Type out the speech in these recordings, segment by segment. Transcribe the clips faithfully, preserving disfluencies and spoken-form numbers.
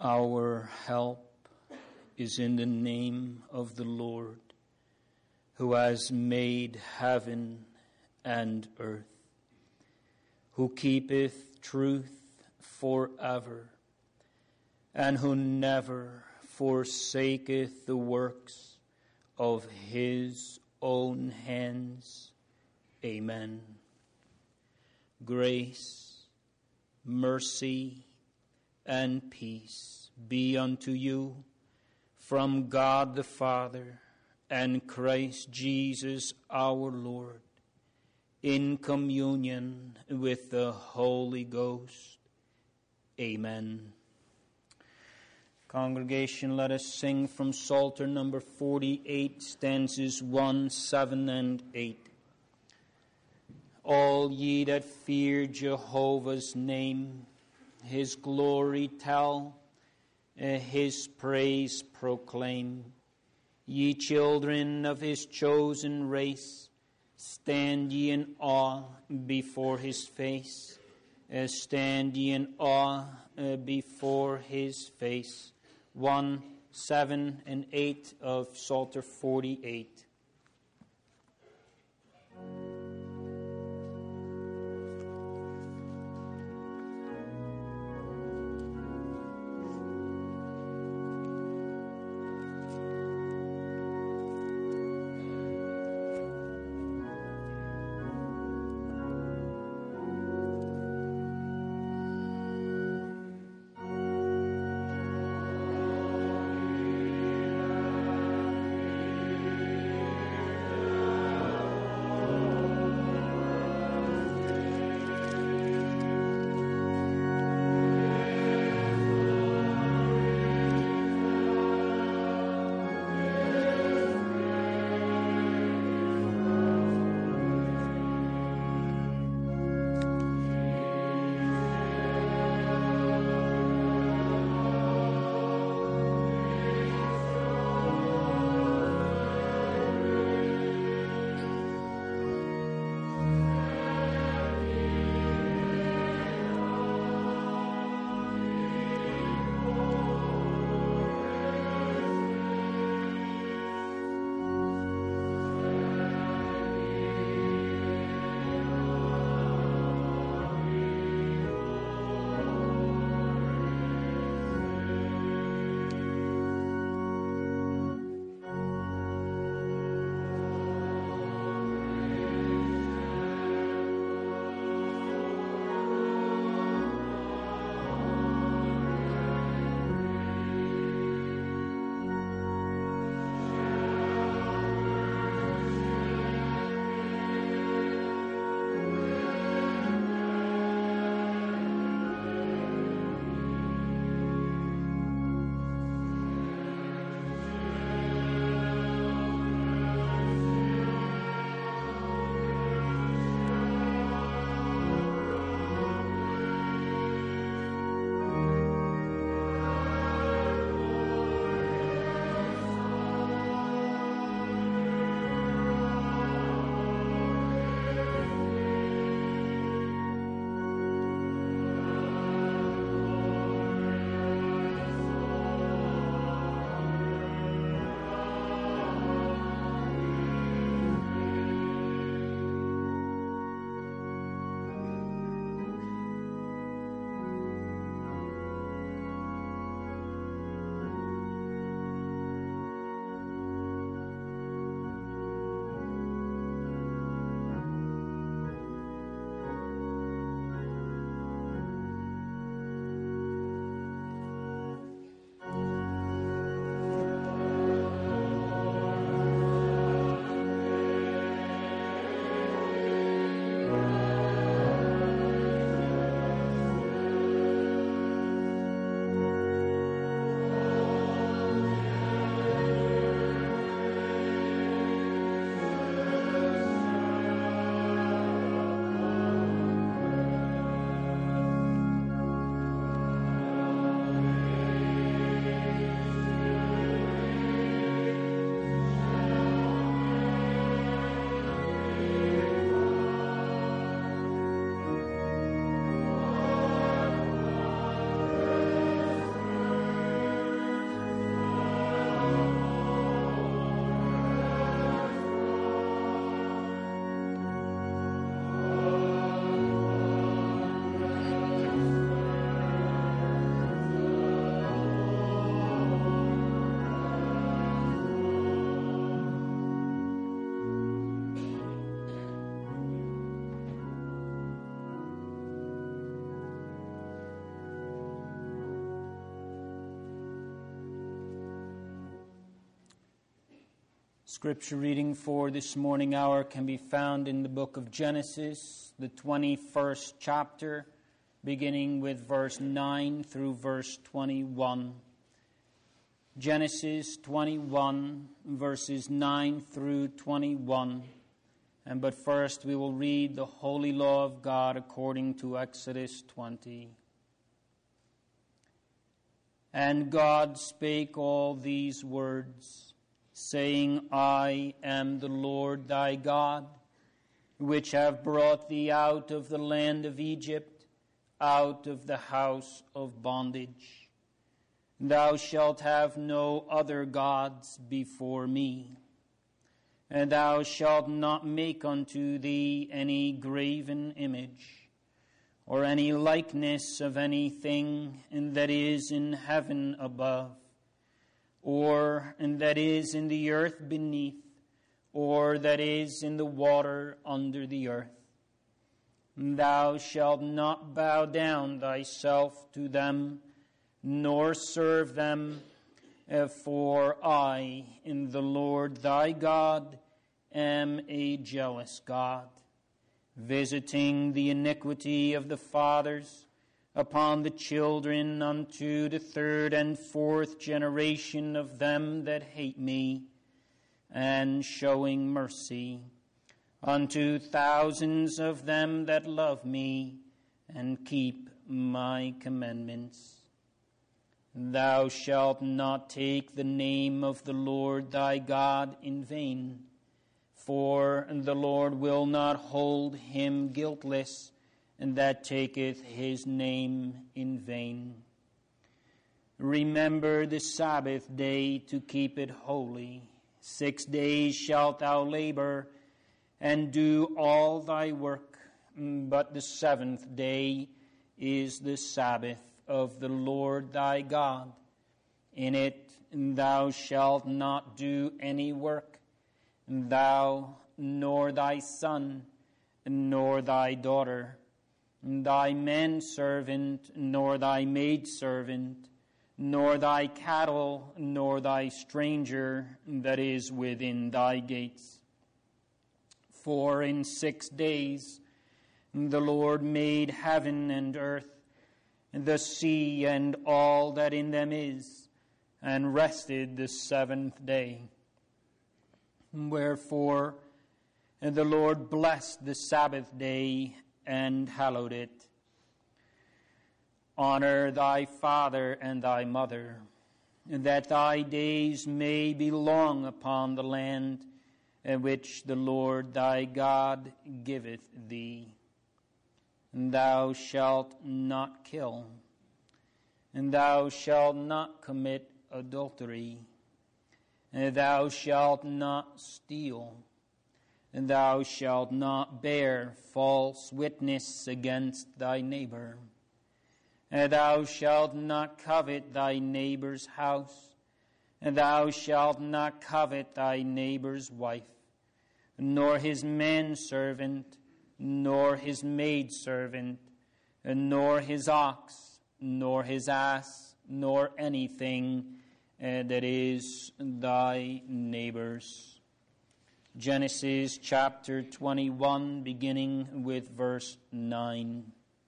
Our help is in the name of the Lord, who has made heaven and earth, who keepeth truth forever, and who never forsaketh the works of his own hands. Amen. Grace, mercy, and peace be unto you from God the Father and Christ Jesus our Lord, in communion with the Holy Ghost. Amen. Congregation, let us sing from Psalter number forty-eight, stanzas one, seven, and eight. All ye that fear Jehovah's name, his glory tell, his praise proclaim. Ye children of his chosen race, stand ye in awe before his face. Stand ye in awe before his face. One, seven, and eight of Psalter forty-eight. Amen. Scripture reading for this morning hour can be found in the book of Genesis, the twenty-first chapter, beginning with verse nine through verse twenty-one. Genesis twenty-one, verses nine through twenty-one. And but first we will read the holy law of God according to Exodus twenty. And God spake all these words, saying, I am the Lord thy God, which have brought thee out of the land of Egypt, out of the house of bondage. Thou shalt have no other gods before me. And thou shalt not make unto thee any graven image, or any likeness of anything that is in heaven above, or that is in the earth beneath, or that is in the water under the earth. Thou shalt not bow down thyself to them, nor serve them, for I, in the Lord thy God, am a jealous God, visiting the iniquity of the fathers upon the children unto the third and fourth generation of them that hate me, and showing mercy unto thousands of them that love me and keep my commandments. Thou shalt not take the name of the Lord thy God in vain, for the Lord will not hold him guiltless that taketh his name in vain. Remember the Sabbath day to keep it holy. Six days shalt thou labor and do all thy work, but the seventh day is the Sabbath of the Lord thy God. In it thou shalt not do any work, thou, nor thy son, nor thy daughter, thy manservant, nor thy maidservant, nor thy cattle, nor thy stranger that is within thy gates. For in six days the Lord made heaven and earth, the sea and all that in them is, and rested the seventh day. Wherefore the Lord blessed the Sabbath day and hallowed it. Honor thy father and thy mother, that thy days may be long upon the land which the Lord thy God giveth thee. And thou shalt not kill, and thou shalt not commit adultery, and thou shalt not steal, and thou shalt not bear false witness against thy neighbor, and thou shalt not covet thy neighbor's house, and thou shalt not covet thy neighbor's wife, nor his manservant, nor his maidservant, nor his ox, nor his ass, nor anything uh, that is thy neighbor's. Genesis chapter twenty-one, beginning with verse nine.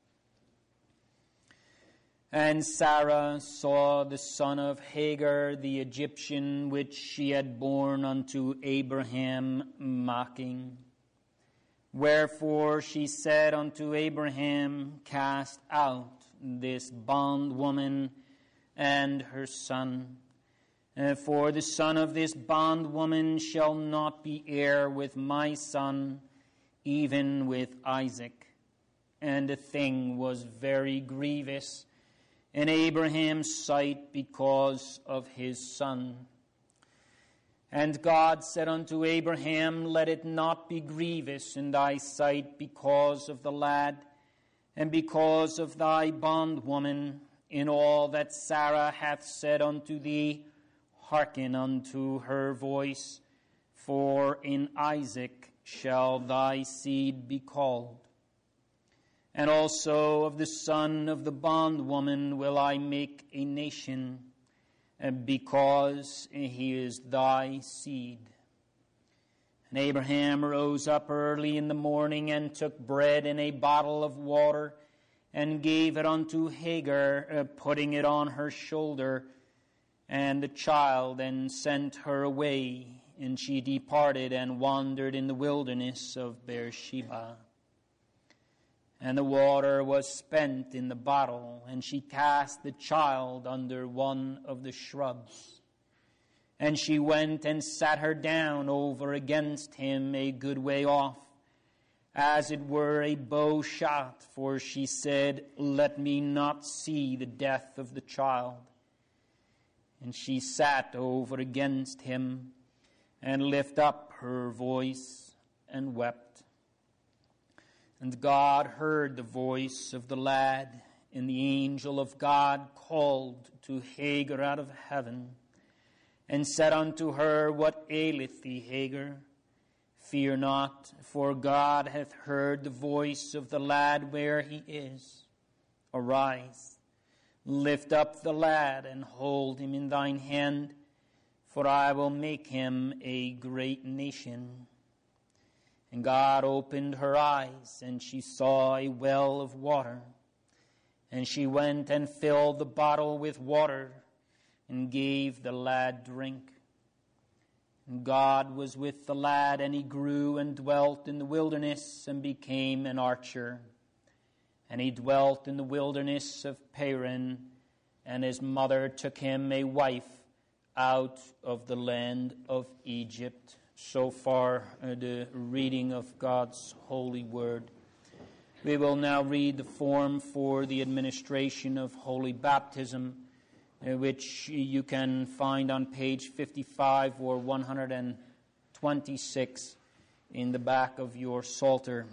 And Sarah saw the son of Hagar the Egyptian, which she had borne unto Abraham, mocking. Wherefore she said unto Abraham, Cast out this bondwoman and her son. For the son of this bondwoman shall not be heir with my son, even with Isaac. And the thing was very grievous in Abraham's sight because of his son. And God said unto Abraham, Let it not be grievous in thy sight because of the lad, and because of thy bondwoman, in all that Sarah hath said unto thee, hearken unto her voice, for in Isaac shall thy seed be called. And also of the son of the bondwoman will I make a nation, because he is thy seed. And Abraham rose up early in the morning and took bread and a bottle of water and gave it unto Hagar, uh, putting it on her shoulder, and the child, and sent her away. And she departed and wandered in the wilderness of Beersheba. And the water was spent in the bottle, and she cast the child under one of the shrubs. And she went and sat her down over against him a good way off, as it were a bow shot, for she said, Let me not see the death of the child. And she sat over against him, and lifted up her voice, and wept. And God heard the voice of the lad, and the angel of God called to Hagar out of heaven, and said unto her, What aileth thee, Hagar? Fear not, for God hath heard the voice of the lad where he is. Arise, lift up the lad, and hold him in thine hand, for I will make him a great nation. And God opened her eyes, and she saw a well of water. And she went and filled the bottle with water, and gave the lad drink. And God was with the lad, and he grew and dwelt in the wilderness, and became an archer. And he dwelt in the wilderness of Paran, and his mother took him a wife out of the land of Egypt. So far, uh, the reading of God's holy word. We will now read the form for the administration of holy baptism, uh, which you can find on page fifty-five or one hundred twenty-six in the back of your Psalter.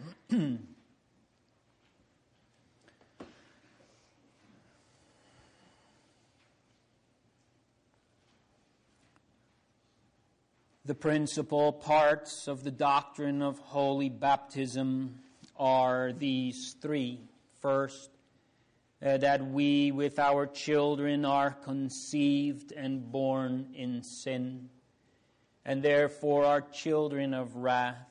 The principal parts of the doctrine of holy baptism are these three. First, uh, that we with our children are conceived and born in sin, and therefore are children of wrath,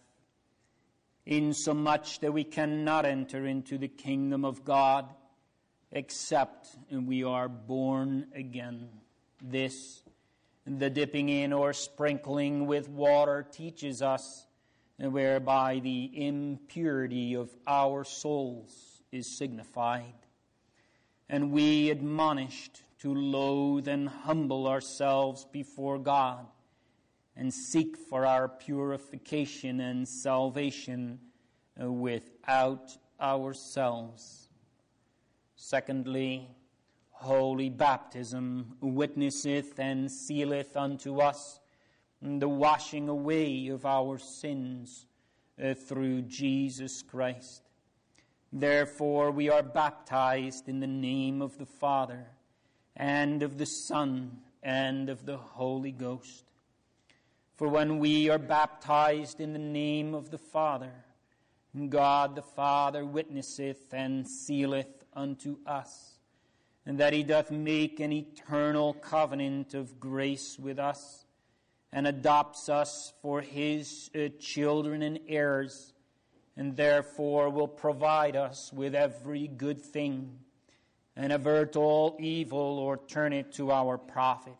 insomuch that we cannot enter into the kingdom of God except we are born again. This the dipping in or sprinkling with water teaches us, whereby the impurity of our souls is signified. And we admonished to loathe and humble ourselves before God, and seek for our purification and salvation without ourselves. Secondly, holy baptism witnesseth and sealeth unto us the washing away of our sins uh, through Jesus Christ. Therefore we are baptized in the name of the Father, and of the Son, and of the Holy Ghost. For when we are baptized in the name of the Father, God the Father witnesseth and sealeth unto us, and that he doth make an eternal covenant of grace with us, and adopts us for his uh, children and heirs, and therefore will provide us with every good thing, and avert all evil, or turn it to our profit.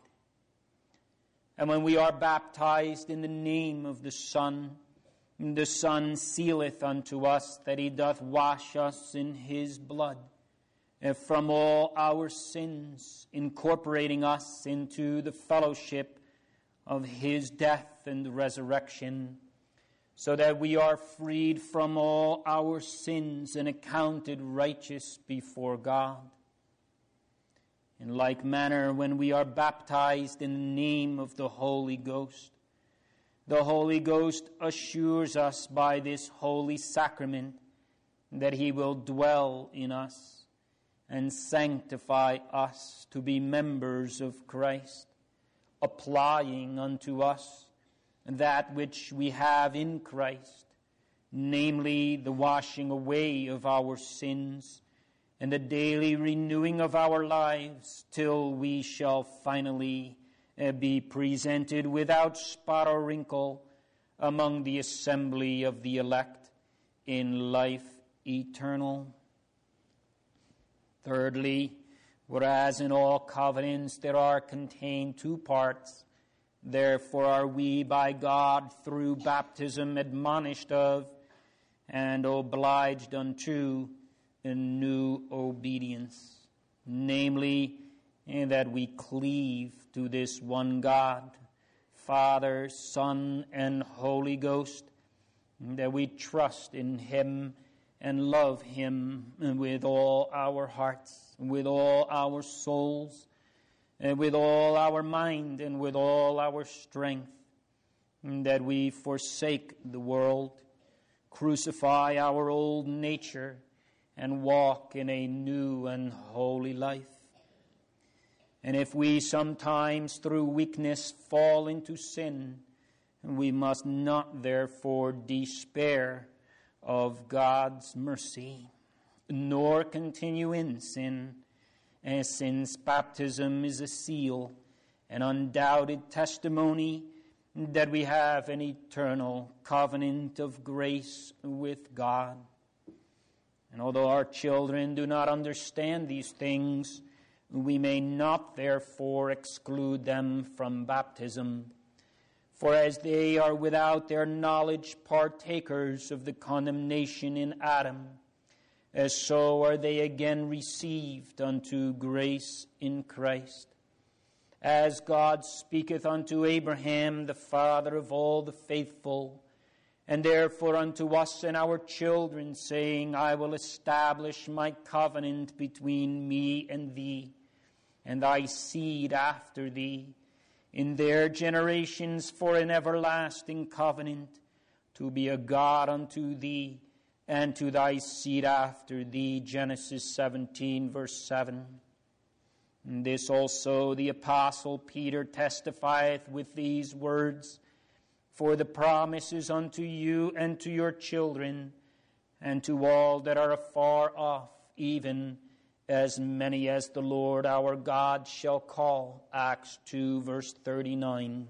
And when we are baptized in the name of the Son, the Son sealeth unto us that he doth wash us in his blood, from all our sins, incorporating us into the fellowship of his death and resurrection, so that we are freed from all our sins and accounted righteous before God. In like manner, when we are baptized in the name of the Holy Ghost, the Holy Ghost assures us by this holy sacrament that he will dwell in us and sanctify us to be members of Christ, applying unto us that which we have in Christ, namely the washing away of our sins and the daily renewing of our lives, till we shall finally uh, be presented without spot or wrinkle among the assembly of the elect in life eternal. Thirdly, whereas in all covenants there are contained two parts, therefore are we by God through baptism admonished of and obliged unto a new obedience, namely, in that we cleave to this one God, Father, Son, and Holy Ghost, that we trust in Him and love Him with all our hearts, with all our souls, and with all our mind, and with all our strength, that we forsake the world, crucify our old nature, and walk in a new and holy life. And if we sometimes through weakness fall into sin, we must not therefore despair of God's mercy, nor continue in sin, as since baptism is a seal, an undoubted testimony that we have an eternal covenant of grace with God. And although our children do not understand these things, we may not therefore exclude them from baptism. For as they are without their knowledge partakers of the condemnation in Adam, as so are they again received unto grace in Christ. As God speaketh unto Abraham, the father of all the faithful, and therefore unto us and our children, saying, I will establish my covenant between me and thee, and thy seed after thee, in their generations for an everlasting covenant, to be a God unto thee, and to thy seed after thee. Genesis seventeen, verse seven. And this also the Apostle Peter testifieth with these words, For the promise is unto you and to your children, and to all that are afar off, even as many as the Lord our God shall call. Acts two, verse thirty-nine.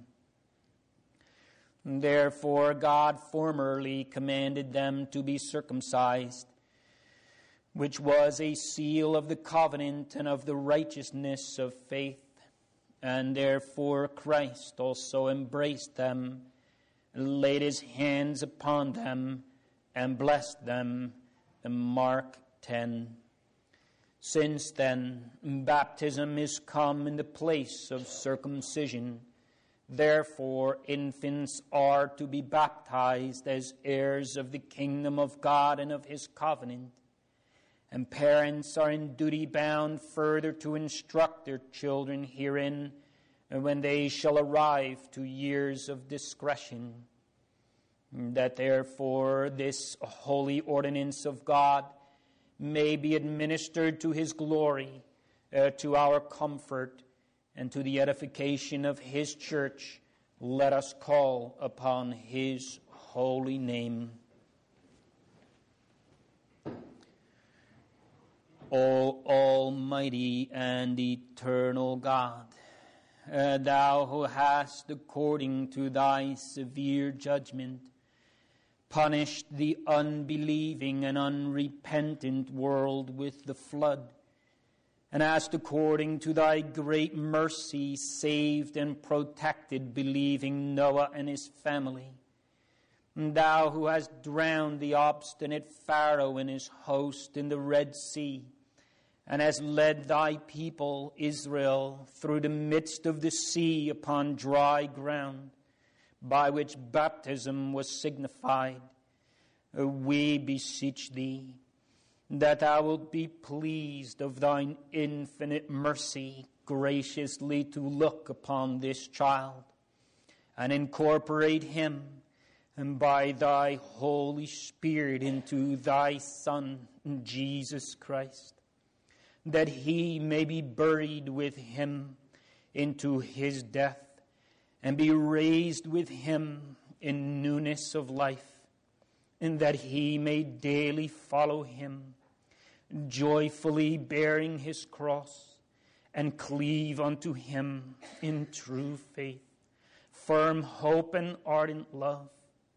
Therefore God formerly commanded them to be circumcised, which was a seal of the covenant and of the righteousness of faith. And therefore Christ also embraced them, laid his hands upon them, and blessed them. Mark ten. Since then, baptism is come in the place of circumcision. Therefore, infants are to be baptized as heirs of the kingdom of God and of his covenant. And parents are in duty bound further to instruct their children herein, when they shall arrive to years of discretion. That therefore this holy ordinance of God may be administered to his glory, uh, to our comfort, and to the edification of his church, let us call upon his holy name. O Almighty and eternal God, uh, thou who hast, according to thy severe judgment, punished the unbelieving and unrepentant world with the flood, and hast, according to thy great mercy, saved and protected believing Noah and his family. And thou who hast drowned the obstinate Pharaoh and his host in the Red Sea, and hast led thy people Israel through the midst of the sea upon dry ground, by which baptism was signified, we beseech thee that thou wilt be pleased of thine infinite mercy graciously to look upon this child and incorporate him and by thy Holy Spirit into thy Son, Jesus Christ, that he may be buried with him into his death, and be raised with him in newness of life, and that he may daily follow him, joyfully bearing his cross, and cleave unto him in true faith, firm hope, and ardent love,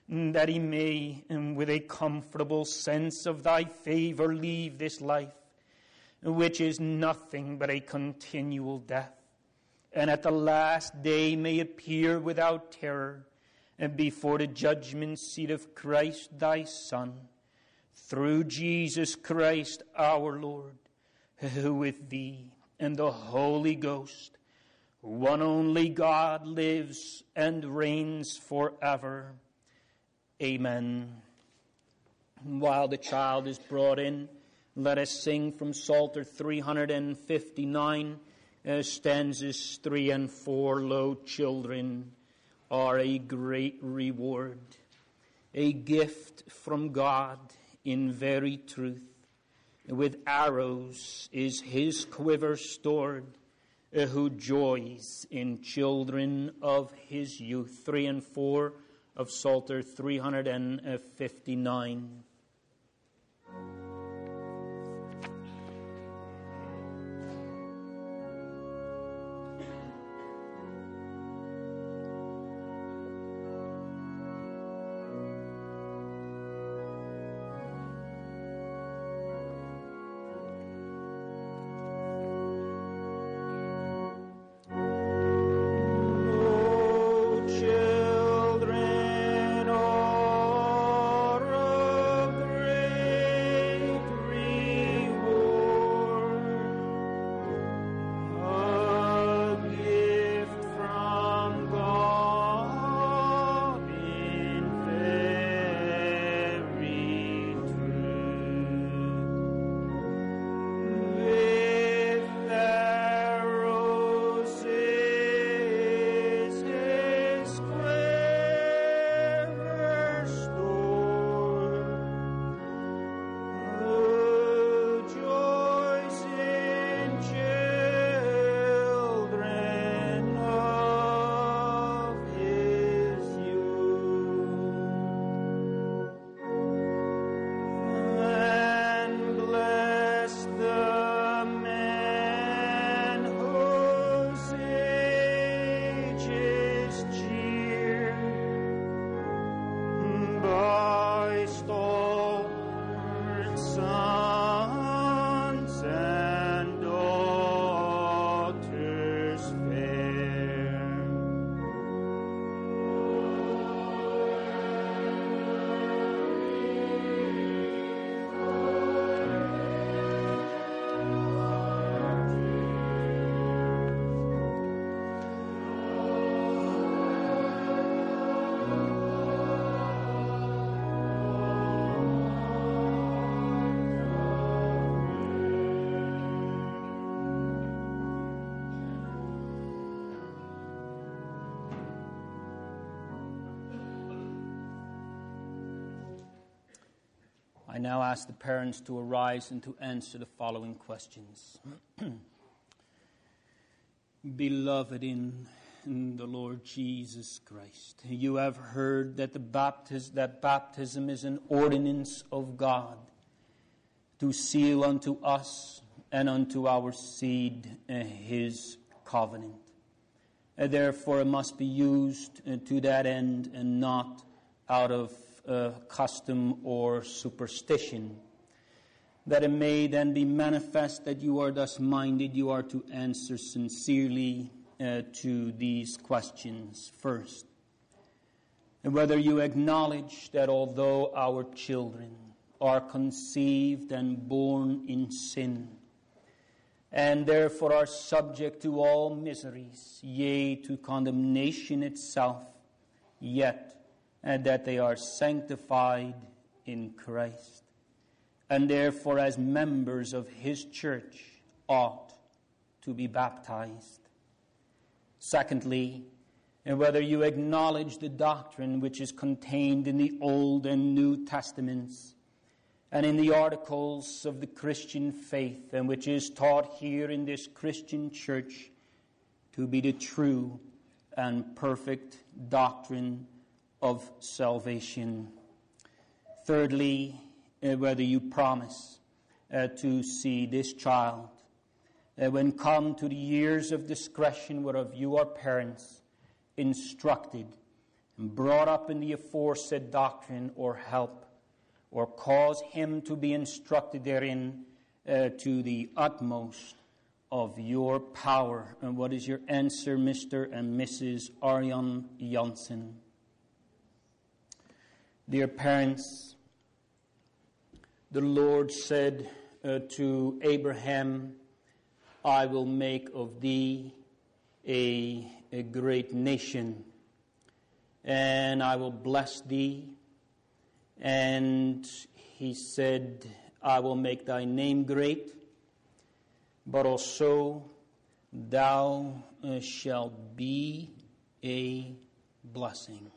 that he may, and with a comfortable sense of thy favor, leave this life, which is nothing but a continual death, and at the last day may appear without terror before the judgment seat of Christ thy Son, through Jesus Christ our Lord, who with thee and the Holy Ghost, one only God, lives and reigns forever. Amen. While the child is brought in, let us sing from Psalter three fifty-nine, uh, stanzas three and four. Lo, children are a great reward, a gift from God in very truth. With arrows is his quiver stored, uh, who joys in children of his youth. Three and four of Psalter three fifty-nine. I now ask the parents to arise and to answer the following questions. Beloved in, in the Lord Jesus Christ, you have heard that the baptism, that baptism is an ordinance of God to seal unto us and unto our seed uh, his covenant. Uh, therefore, it must be used uh, to that end and not out of uh, custom or superstition, that it may then be manifest that you are thus minded. You are to answer sincerely uh, to these questions. First, and whether you acknowledge that although our children are conceived and born in sin, and therefore are subject to all miseries, yea, to condemnation itself, yet and that they are sanctified in Christ, and therefore as members of his church ought to be baptized. Secondly, and whether you acknowledge the doctrine which is contained in the Old and New Testaments and in the articles of the Christian faith, and which is taught here in this Christian church to be the true and perfect doctrine of salvation. Thirdly, uh, whether you promise uh, to see this child, uh, when come to the years of discretion, whereof you are parents, instructed brought up in the aforesaid doctrine, or help, or cause him to be instructed therein uh, to the utmost of your power. And what is your answer, Mister and Missus Arion Janssen? Dear parents, the Lord said uh, to Abraham, I will make of thee a, a great nation, and I will bless thee. And he said, I will make thy name great, but also thou uh, shalt be a blessing.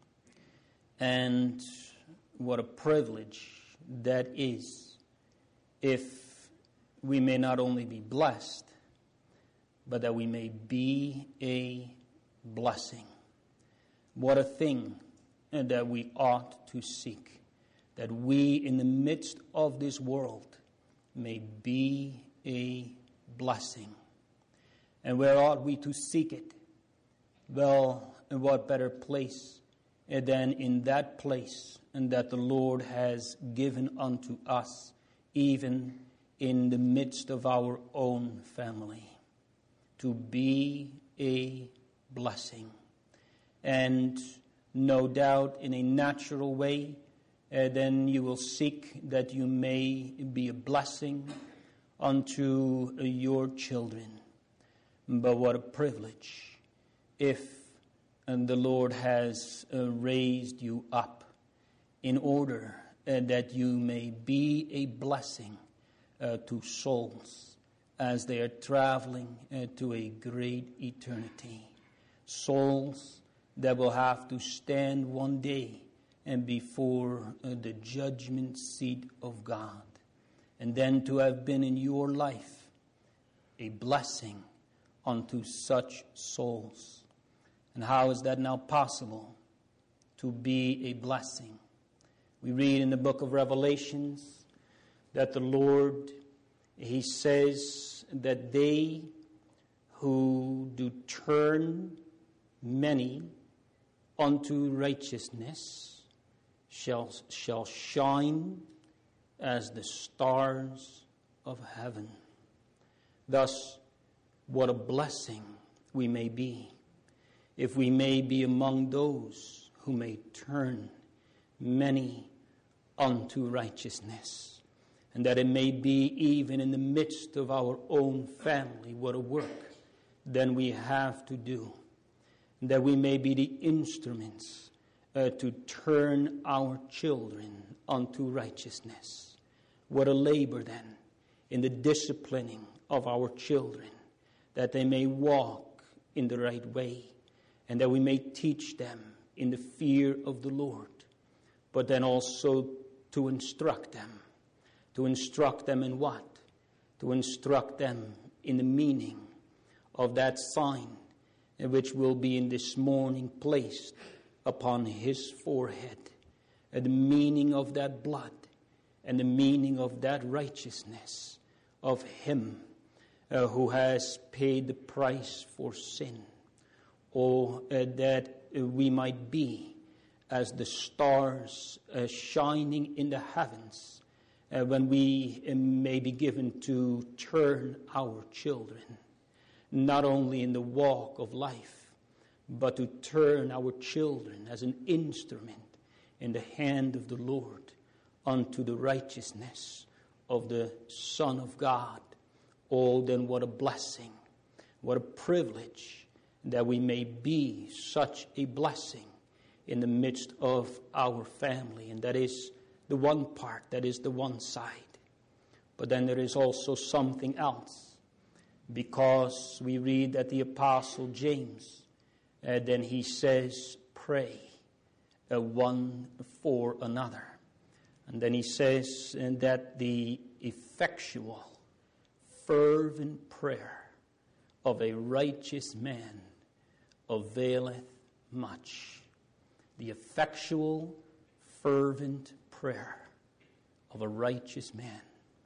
And what a privilege that is, if we may not only be blessed, but that we may be a blessing. What a thing that we ought to seek, that we in the midst of this world may be a blessing. And where ought we to seek it? Well, in what better place than in that place and that the Lord has given unto us, even in the midst of our own family, to be a blessing. And no doubt in a natural way, uh, then you will seek that you may be a blessing unto uh, your children. But what a privilege if and the Lord has uh, raised you up in order uh, that you may be a blessing uh, to souls as they are traveling uh, to a great eternity. Souls that will have to stand one day and before uh, the judgment seat of God. And then to have been in your life a blessing unto such souls. And how is that now possible, to be a blessing? We read in the book of Revelations that the Lord, he says that they who do turn many unto righteousness shall, shall shine as the stars of heaven. Thus, what a blessing we may be, if we may be among those who may turn many unto righteousness, and that it may be even in the midst of our own family. What a work then we have to do, that we may be the instruments uh, to turn our children unto righteousness. What a labor then in the disciplining of our children, that they may walk in the right way, and that we may teach them in the fear of the Lord, but then also to instruct them. To instruct them in what? To instruct them in the meaning of that sign which will be in this morning placed upon his forehead, and the meaning of that blood, and the meaning of that righteousness of him uh, who has paid the price for sin. Or uh, that uh, we might be as the stars uh, shining in the heavens uh, when we uh, may be given to turn our children, not only in the walk of life, but to turn our children as an instrument in the hand of the Lord unto the righteousness of the Son of God. Oh, then what a blessing, what a privilege that we may be such a blessing in the midst of our family. And that is the one part, that is the one side. But then there is also something else, because we read that the Apostle James, uh, then he says, pray uh, one for another. And then he says and that the effectual, fervent prayer of a righteous man availeth much. The effectual, fervent prayer of a righteous man.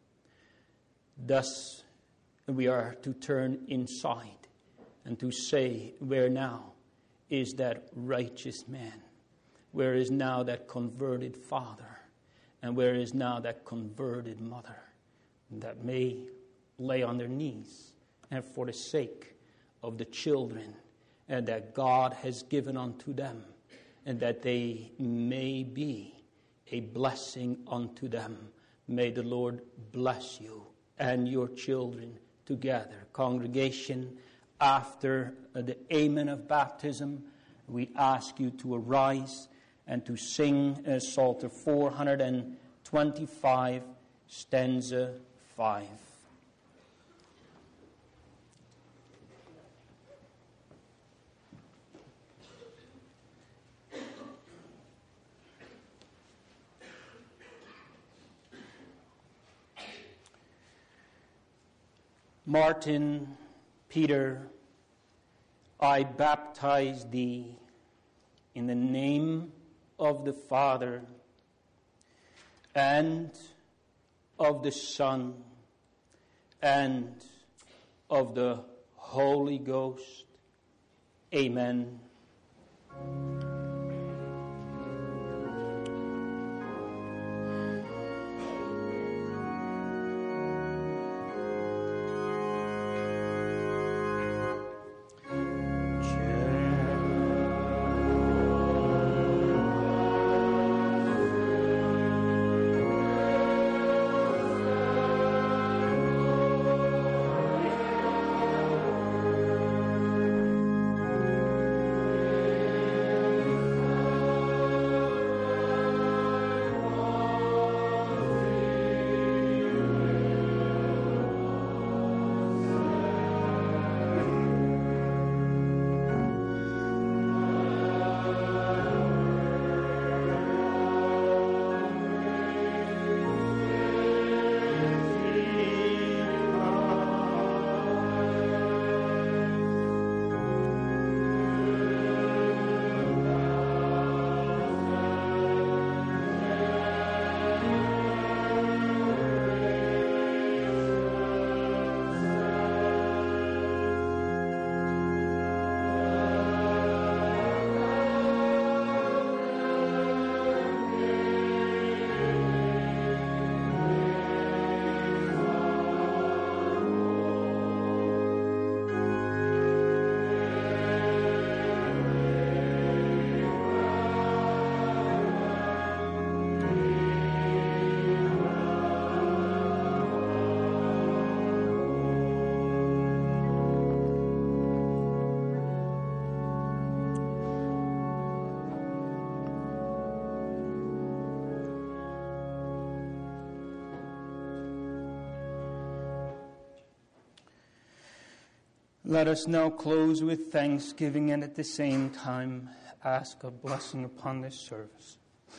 Thus, we are to turn inside and to say, where now is that righteous man? Where is now that converted father? And where is now that converted mother that may lay on their knees and for the sake of the children and that God has given unto them, and that they may be a blessing unto them? May the Lord bless you and your children together. Congregation, after the amen of baptism, we ask you to arise and to sing uh, Psalter four twenty-five, stanza five. Martin, Peter, I baptize thee in the name of the Father and of the Son and of the Holy Ghost. Amen. Let us now close with thanksgiving and at the same time ask a blessing upon this service.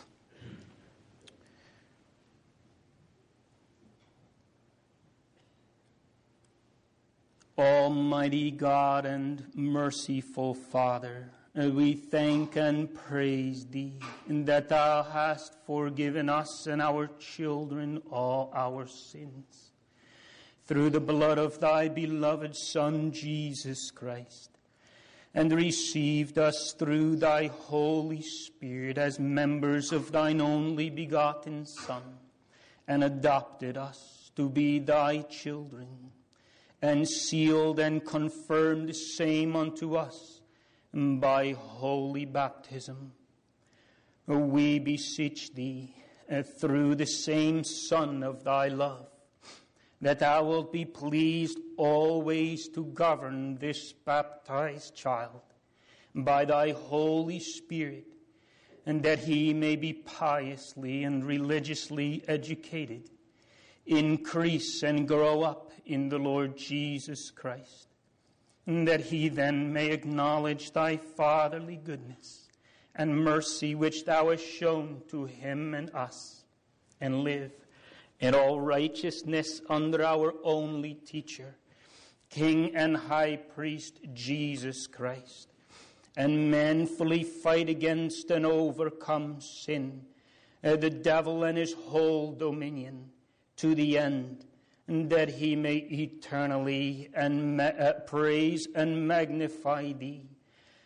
Almighty God and merciful Father, we thank and praise Thee in that Thou hast forgiven us and our children all our sins through the blood of Thy beloved Son, Jesus Christ, and received us through Thy Holy Spirit as members of Thine only begotten Son, and adopted us to be Thy children, and sealed and confirmed the same unto us by holy baptism. We beseech Thee, uh, through the same Son of Thy love, that Thou wilt be pleased always to govern this baptized child by Thy Holy Spirit, and that he may be piously and religiously educated, increase and grow up in the Lord Jesus Christ, and that he then may acknowledge Thy fatherly goodness and mercy which Thou hast shown to him and us, and live in all righteousness under our only teacher, King and High Priest, Jesus Christ, and manfully fight against and overcome sin, uh, the devil and his whole dominion, to the end, and that he may eternally and ma- uh, praise and magnify Thee,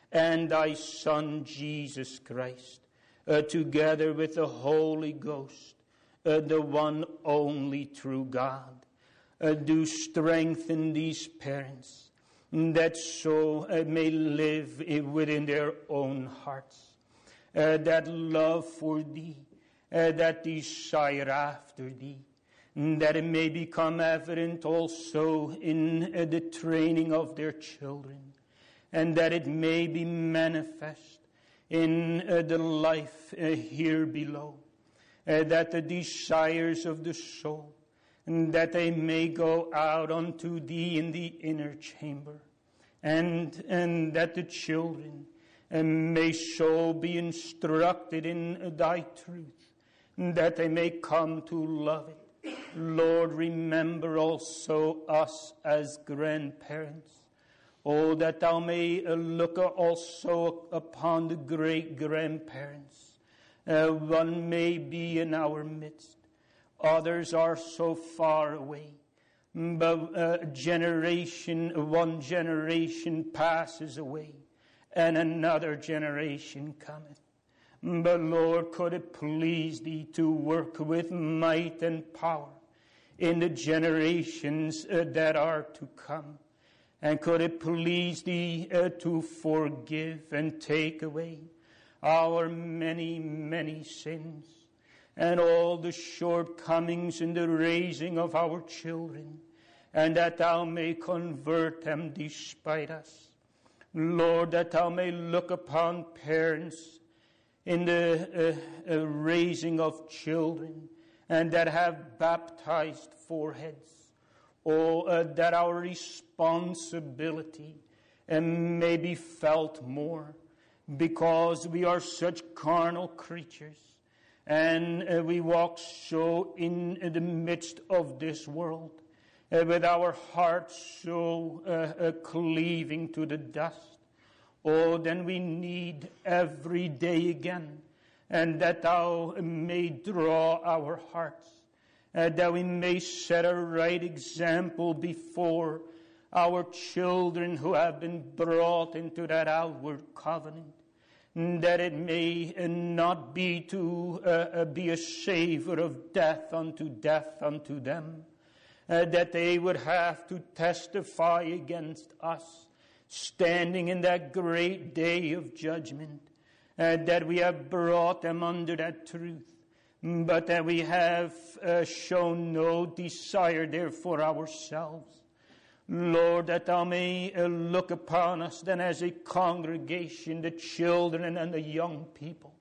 and thy Son, Jesus Christ, uh, together with the Holy Ghost, uh, the one only true God, uh, do strengthen these parents, that so uh, may live within their own hearts, uh, that love for thee, uh, that desire after thee, that it may become evident also in uh, the training of their children, and that it may be manifest in uh, the life uh, here below, uh, that the desires of the soul, and that they may go out unto thee in the inner chamber, and, and that the children uh, may so be instructed in uh, thy truth, that they may come to love it. Lord, remember also us as grandparents. Oh, that thou may uh, look also upon the great grandparents. Uh, one may be in our midst. Others are so far away. But uh, generation, one generation passes away, and another generation cometh. But Lord, could it please thee to work with might and power in the generations uh, that are to come? And could it please thee uh, to forgive and take away our many, many sins and all the shortcomings in the raising of our children, and that thou may convert them despite us. Lord, that thou may look upon parents in the uh, uh, raising of children, and that have baptized foreheads. Oh, uh, that our responsibility uh, may be felt more, because we are such carnal creatures, and uh, we walk so in the midst of this world, uh, with our hearts so uh, uh, cleaving to the dust. Oh, then we need every day again, and that thou may draw our hearts, Uh, that we may set a right example before our children who have been brought into that outward covenant, that it may uh, not be to uh, uh, be a savor of death unto death unto them, uh, that they would have to testify against us, standing in that great day of judgment, uh, that we have brought them under that truth, but that we have uh, shown no desire there for ourselves. Lord, that thou may uh, look upon us then as a congregation, the children and the young people.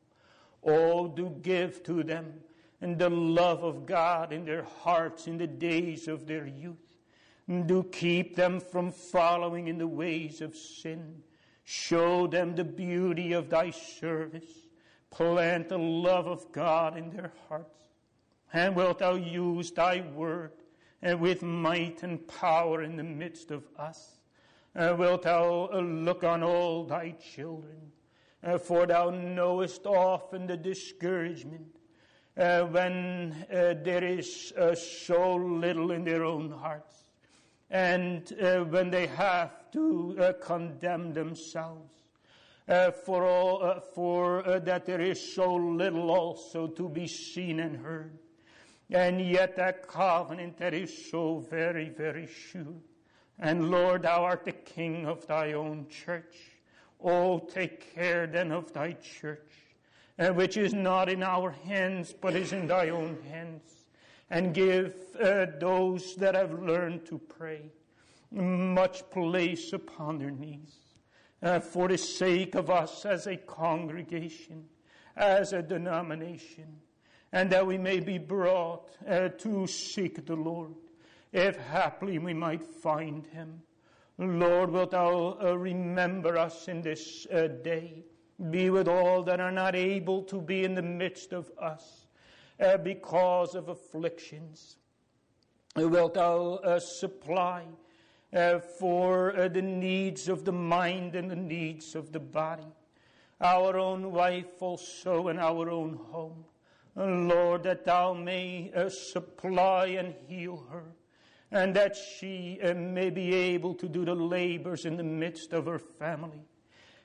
Oh, do give to them and the love of God in their hearts in the days of their youth. Do keep them from following in the ways of sin. Show them the beauty of thy service. Plant the love of God in their hearts. And wilt thou use thy word and with might and power in the midst of us? Uh, wilt thou uh, look on all thy children? Uh, for thou knowest often the discouragement uh, when uh, there is uh, so little in their own hearts, and uh, when they have to uh, condemn themselves. Uh, for all, uh, for uh, that there is so little also to be seen and heard, and yet that covenant that is so very, very sure. And Lord, thou art the King of thy own church. Oh, take care then of thy church, uh, which is not in our hands, but is in thy own hands, and give uh, those that have learned to pray much place upon their knees. Uh, for the sake of us as a congregation, as a denomination, and that we may be brought uh, to seek the Lord, if haply we might find him. Lord, wilt thou uh, remember us in this uh, day. Be with all that are not able to be in the midst of us uh, because of afflictions. Wilt thou uh, supply Uh, for uh, the needs of the mind and the needs of the body, our own wife also and our own home. Uh, Lord, that thou may uh, supply and heal her, and that she uh, may be able to do the labors in the midst of her family,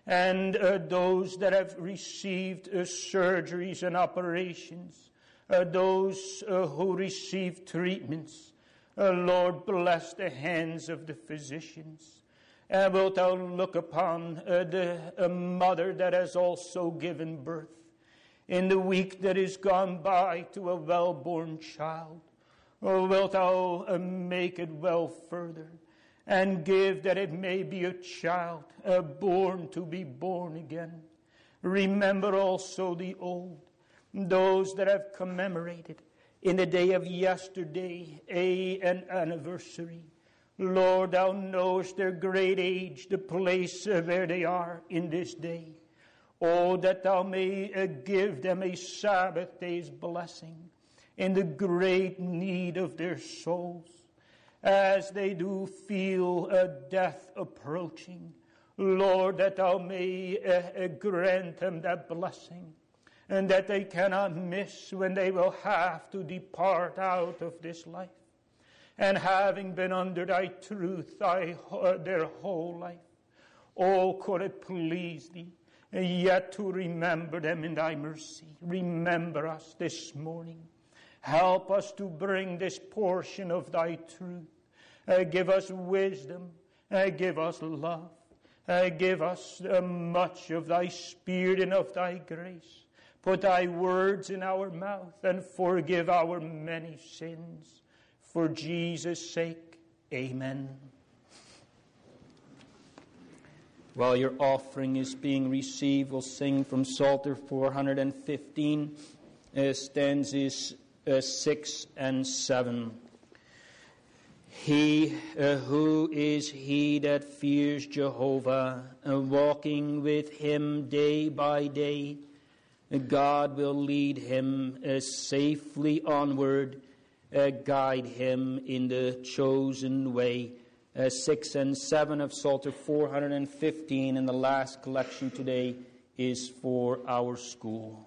and uh, those that have received uh, surgeries and operations, uh, those uh, who receive treatments. Uh, Lord, bless the hands of the physicians. And wilt thou look upon uh, the uh, mother that has also given birth in the week that is gone by to a well-born child. Or wilt thou uh, make it well further, and give that it may be a child uh, born to be born again. Remember also the old, those that have commemorated in the day of yesterday a, an anniversary. Lord, thou knowest their great age, the place uh, where they are in this day. Oh, that thou may uh, give them a Sabbath day's blessing in the great need of their souls, as they do feel uh, death approaching. Lord, that thou may uh, uh, grant them that blessing, and that they cannot miss when they will have to depart out of this life. And having been under thy truth thy, uh, their whole life, oh, could it please thee yet to remember them in thy mercy. Remember us this morning. Help us to bring this portion of thy truth. Uh, give us wisdom. Uh, give us love. Uh, give us uh, much of thy spirit and of thy grace. Put thy words in our mouth and forgive our many sins. For Jesus' sake, amen. While your offering is being received, we'll sing from Psalter four hundred fifteen, uh, stanzas uh, six and seven. He uh, who is he that fears Jehovah, uh, walking with him day by day, God will lead him uh, safely onward, uh, guide him in the chosen way. Uh, six and seven of Psalter four hundred fifteen, and the last collection today is for our school.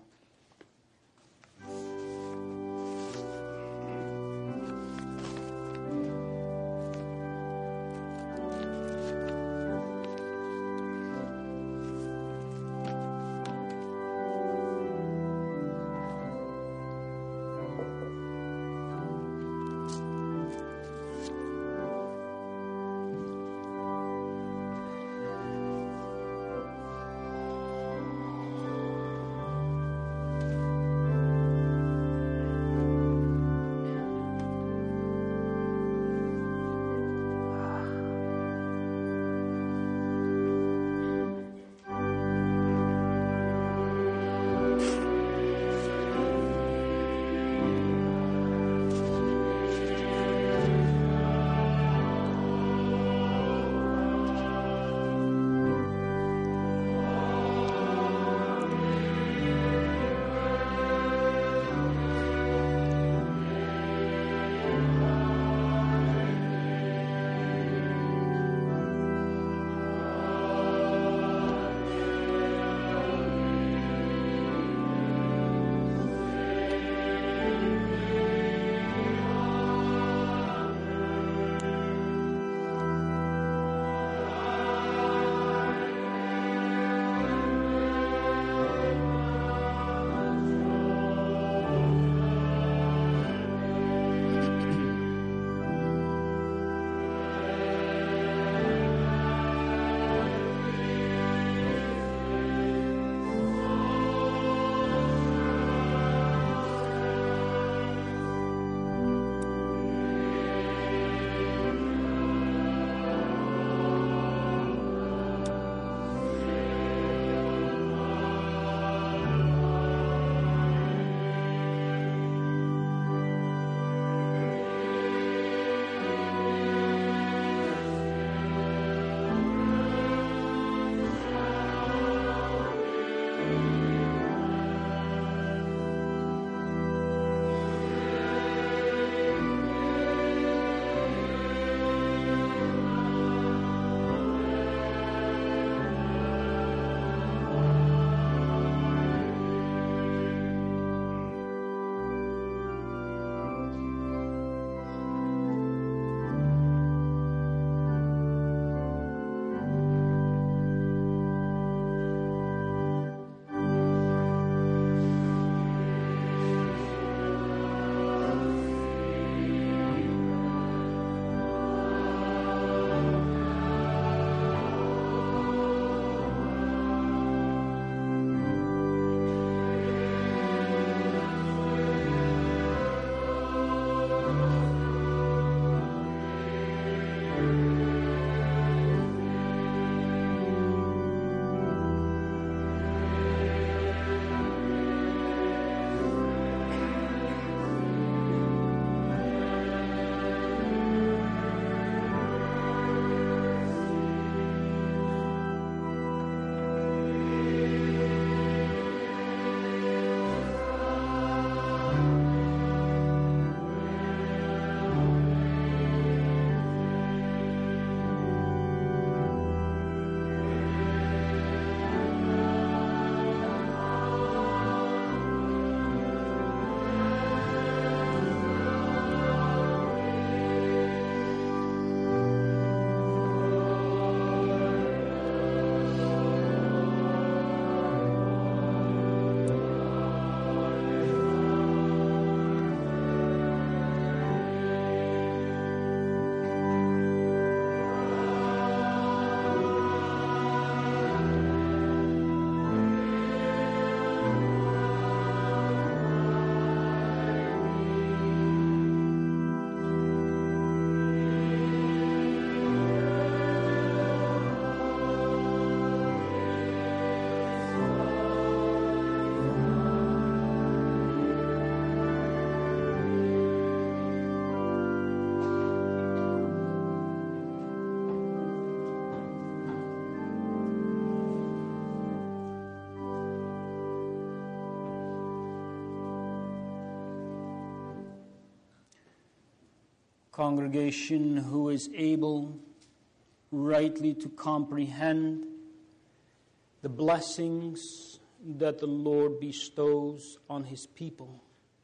congregation who is able rightly to comprehend the blessings that the Lord bestows on His people.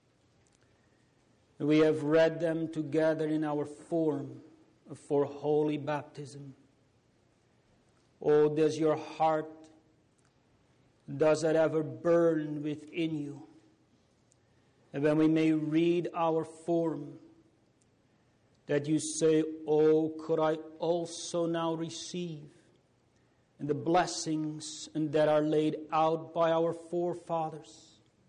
We have read them together in our form for holy baptism. Oh, does your heart, does it ever burn within you? And when we may read our form, that you say, oh, could I also now receive the blessings that are laid out by our forefathers?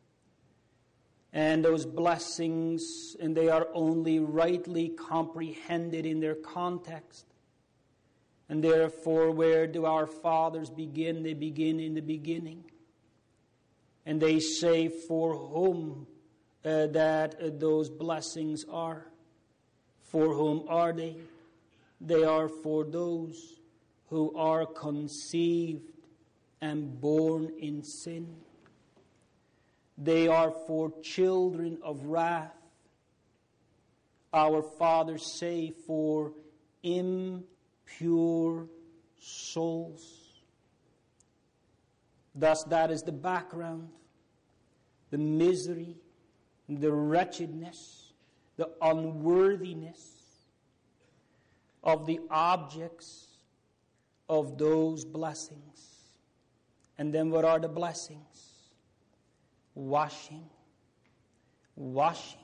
And those blessings, and they are only rightly comprehended in their context. And therefore, where do our fathers begin? They begin in the beginning. And they say for whom uh, that uh, those blessings are. For whom are they? They are for those who are conceived and born in sin. They are for children of wrath. Our fathers say for impure souls. Thus, that is the background, the misery, the wretchedness, the unworthiness of the objects of those blessings. And then what are the blessings? Washing, washing.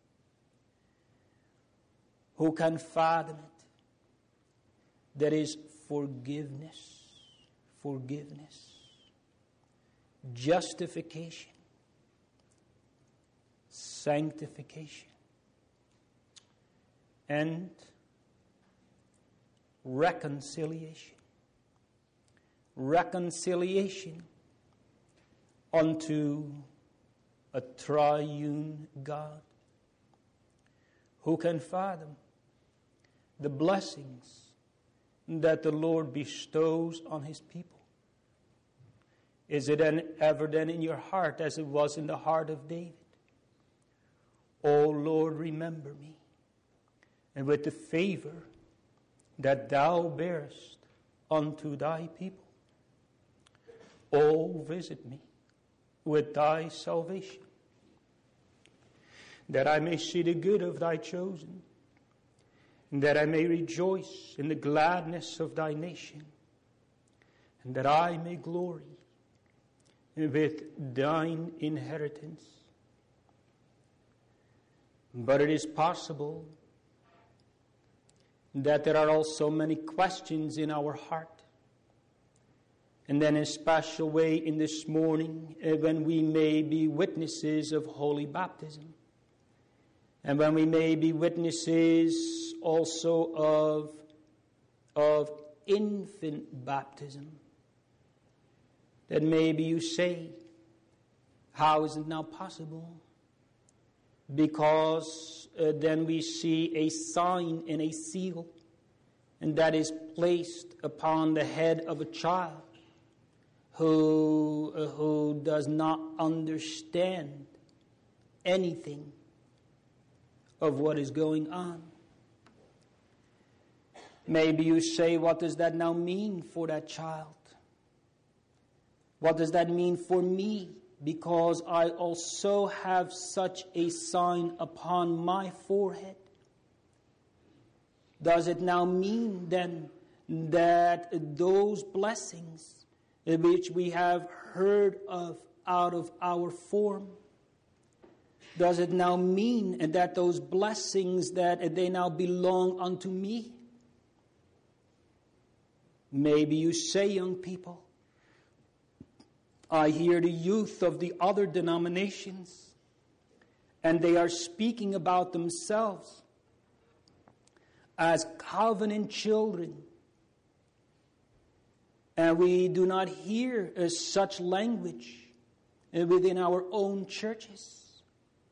Who can fathom it? There is forgiveness, forgiveness, justification, sanctification, and reconciliation. Reconciliation unto a triune God. Who can fathom the blessings that the Lord bestows on His people? Is it then ever then in your heart as it was in the heart of David? O Lord, remember me, and with the favor that Thou bearest unto Thy people. O visit me with Thy salvation, that I may see the good of Thy chosen, and that I may rejoice in the gladness of Thy nation, and that I may glory with Thine inheritance. But it is possible that there are also many questions in our heart. And then in a special way in this morning, uh, when we may be witnesses of holy baptism. And when we may be witnesses also of, of infant baptism. That maybe you say, how is it now possible? Because uh, then we see a sign and a seal, and that is placed upon the head of a child who, uh, who does not understand anything of what is going on. Maybe you say, what does that now mean for that child? What does that mean for me? Because I also have such a sign upon my forehead. Does it now mean then that those blessings which we have heard of out of our form, does it now mean that those blessings that they now belong unto me? Maybe you say, young people, I hear the youth of the other denominations, and they are speaking about themselves as covenant children. And we do not hear uh, such language uh, within our own churches.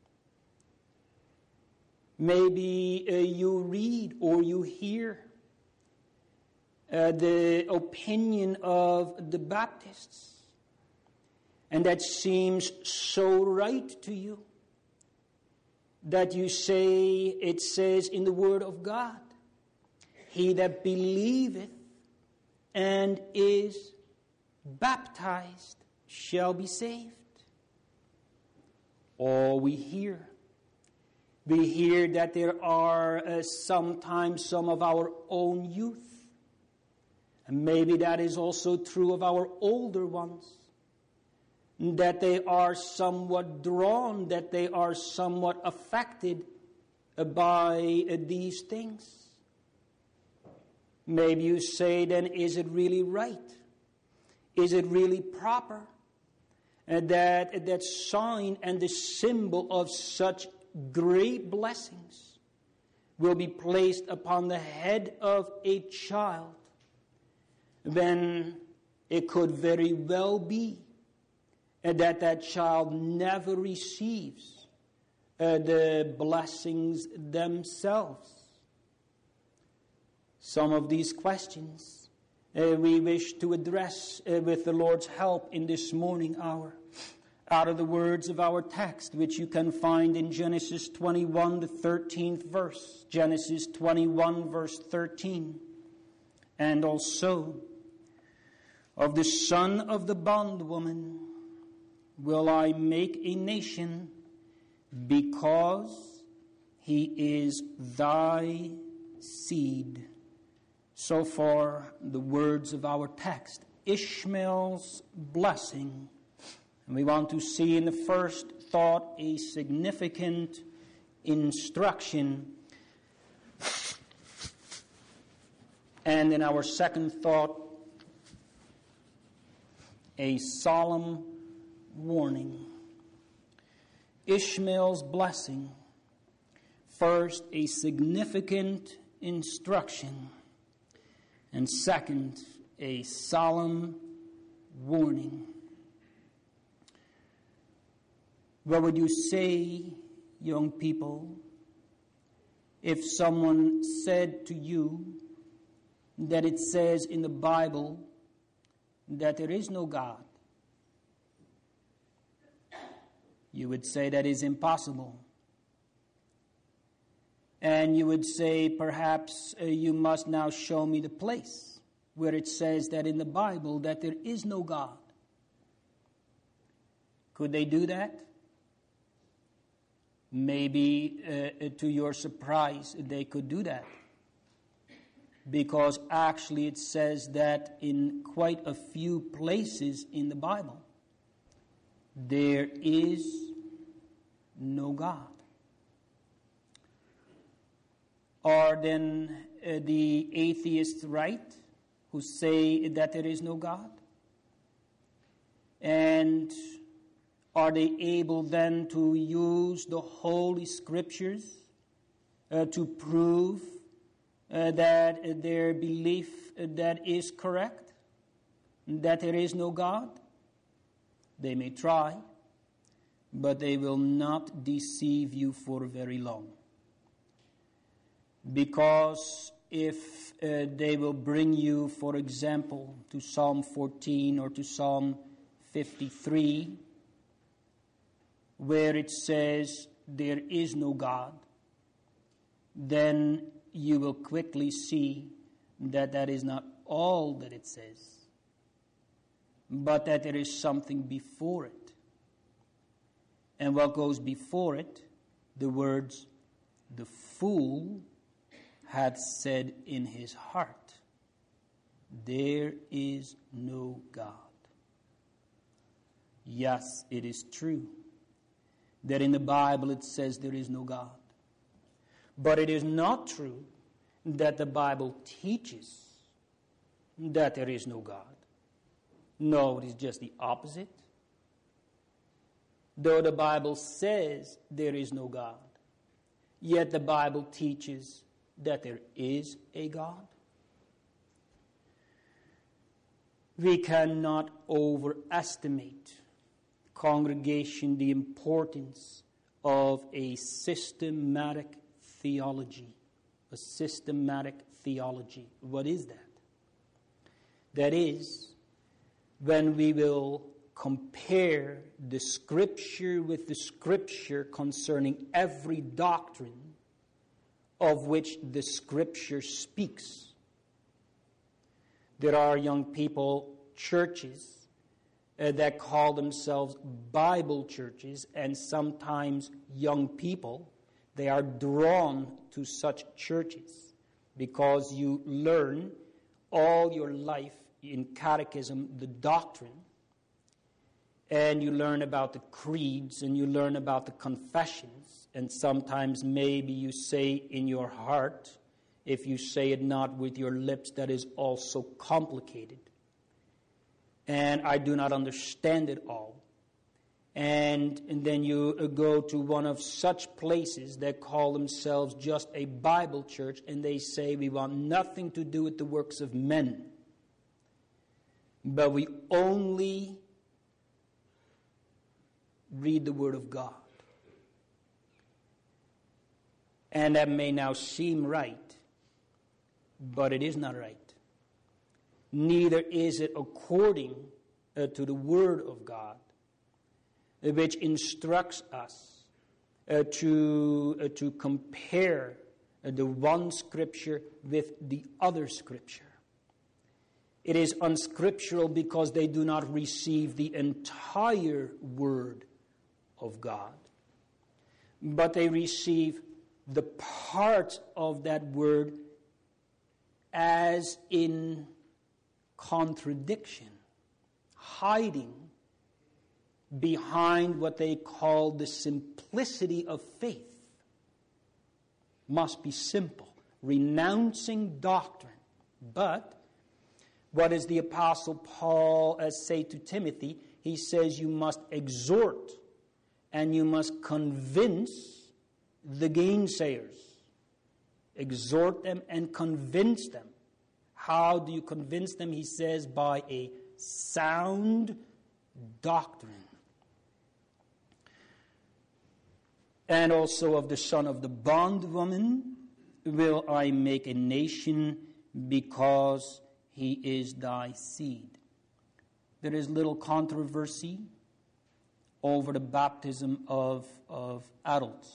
Maybe uh, you read or you hear uh, the opinion of the Baptists. And that seems so right to you. that you say, it says in the Word of God, he that believeth and is baptized shall be saved. Or we hear, we hear that there are uh, sometimes some of our own youth, and maybe that is also true of our older ones, that they are somewhat drawn, that they are somewhat affected by uh, these things. Maybe you say, then, is it really right? Is it really proper uh, that that sign and the symbol of such great blessings will be placed upon the head of a child? Then it could very well be uh, that that child never receives uh, the blessings themselves. Some of these questions uh, we wish to address uh, with the Lord's help in this morning hour, out of the words of our text, which you can find in Genesis twenty-one, the thirteenth verse. Genesis twenty-one, verse thirteen. And also, of the son of the bondwoman will I make a nation, because he is thy seed. So far, the words of our text, Ishmael's blessing. And we want to see in the first thought a significant instruction. And in our second thought, a solemn warning. Ishmael's blessing. First, a significant instruction. And second, a solemn warning. What would you say, young people, if someone said to you that it says in the Bible that there is no God? You would say that is impossible. And you would say, perhaps uh, you must now show me the place where it says that in the Bible that there is no God. Could they do that? Maybe uh, to your surprise, they could do that. Because actually it says that in quite a few places in the Bible, there is no God. Are then uh, the atheists right who say that there is no God? And are they able then to use the Holy Scriptures uh, to prove uh, that uh, their belief uh, that is correct, that there is no God? They may try, but they will not deceive you for very long. Because if uh, they will bring you, for example, to Psalm fourteen or to Psalm fifty-three, where it says there is no God, then you will quickly see that that is not all that it says, but that there is something before it. And what goes before it? The words, the fool had said in his heart, there is no God. Yes, it is true that in the Bible it says there is no God. But it is not true that the Bible teaches that there is no God. No, it is just the opposite. Though the Bible says there is no God, yet the Bible teaches that there is a God. We cannot overestimate, congregation, the importance of a systematic theology. A systematic theology. What is that? That is, when we will compare the Scripture with the Scripture concerning every doctrine of which the Scripture speaks. There are young people, churches, uh, that call themselves Bible churches, and sometimes young people, they are drawn to such churches because you learn all your life in catechism the doctrine, and you learn about the creeds, and you learn about the confessions, and sometimes maybe you say in your heart, if you say it not with your lips, that is also complicated. And I do not understand it all. And, and then you go to one of such places that call themselves just a Bible church, and they say we want nothing to do with the works of men, but we only read the Word of God. And that may now seem right, but it is not right. Neither is it according uh, to the Word of God, uh, which instructs us uh, to, uh, to compare uh, the one Scripture with the other Scripture. It is unscriptural because they do not receive the entire Word of God, but they receive the part of that Word as in contradiction, hiding behind what they call the simplicity of faith. Must be simple, renouncing doctrine. But what does the Apostle Paul uh, say to Timothy? He says you must exhort and you must convince the gainsayers. Exhort them and convince them. How do you convince them? He says, by a sound doctrine. And also of the son of the bondwoman will I make a nation, because he is thy seed. There is little controversy over the baptism of, of adults,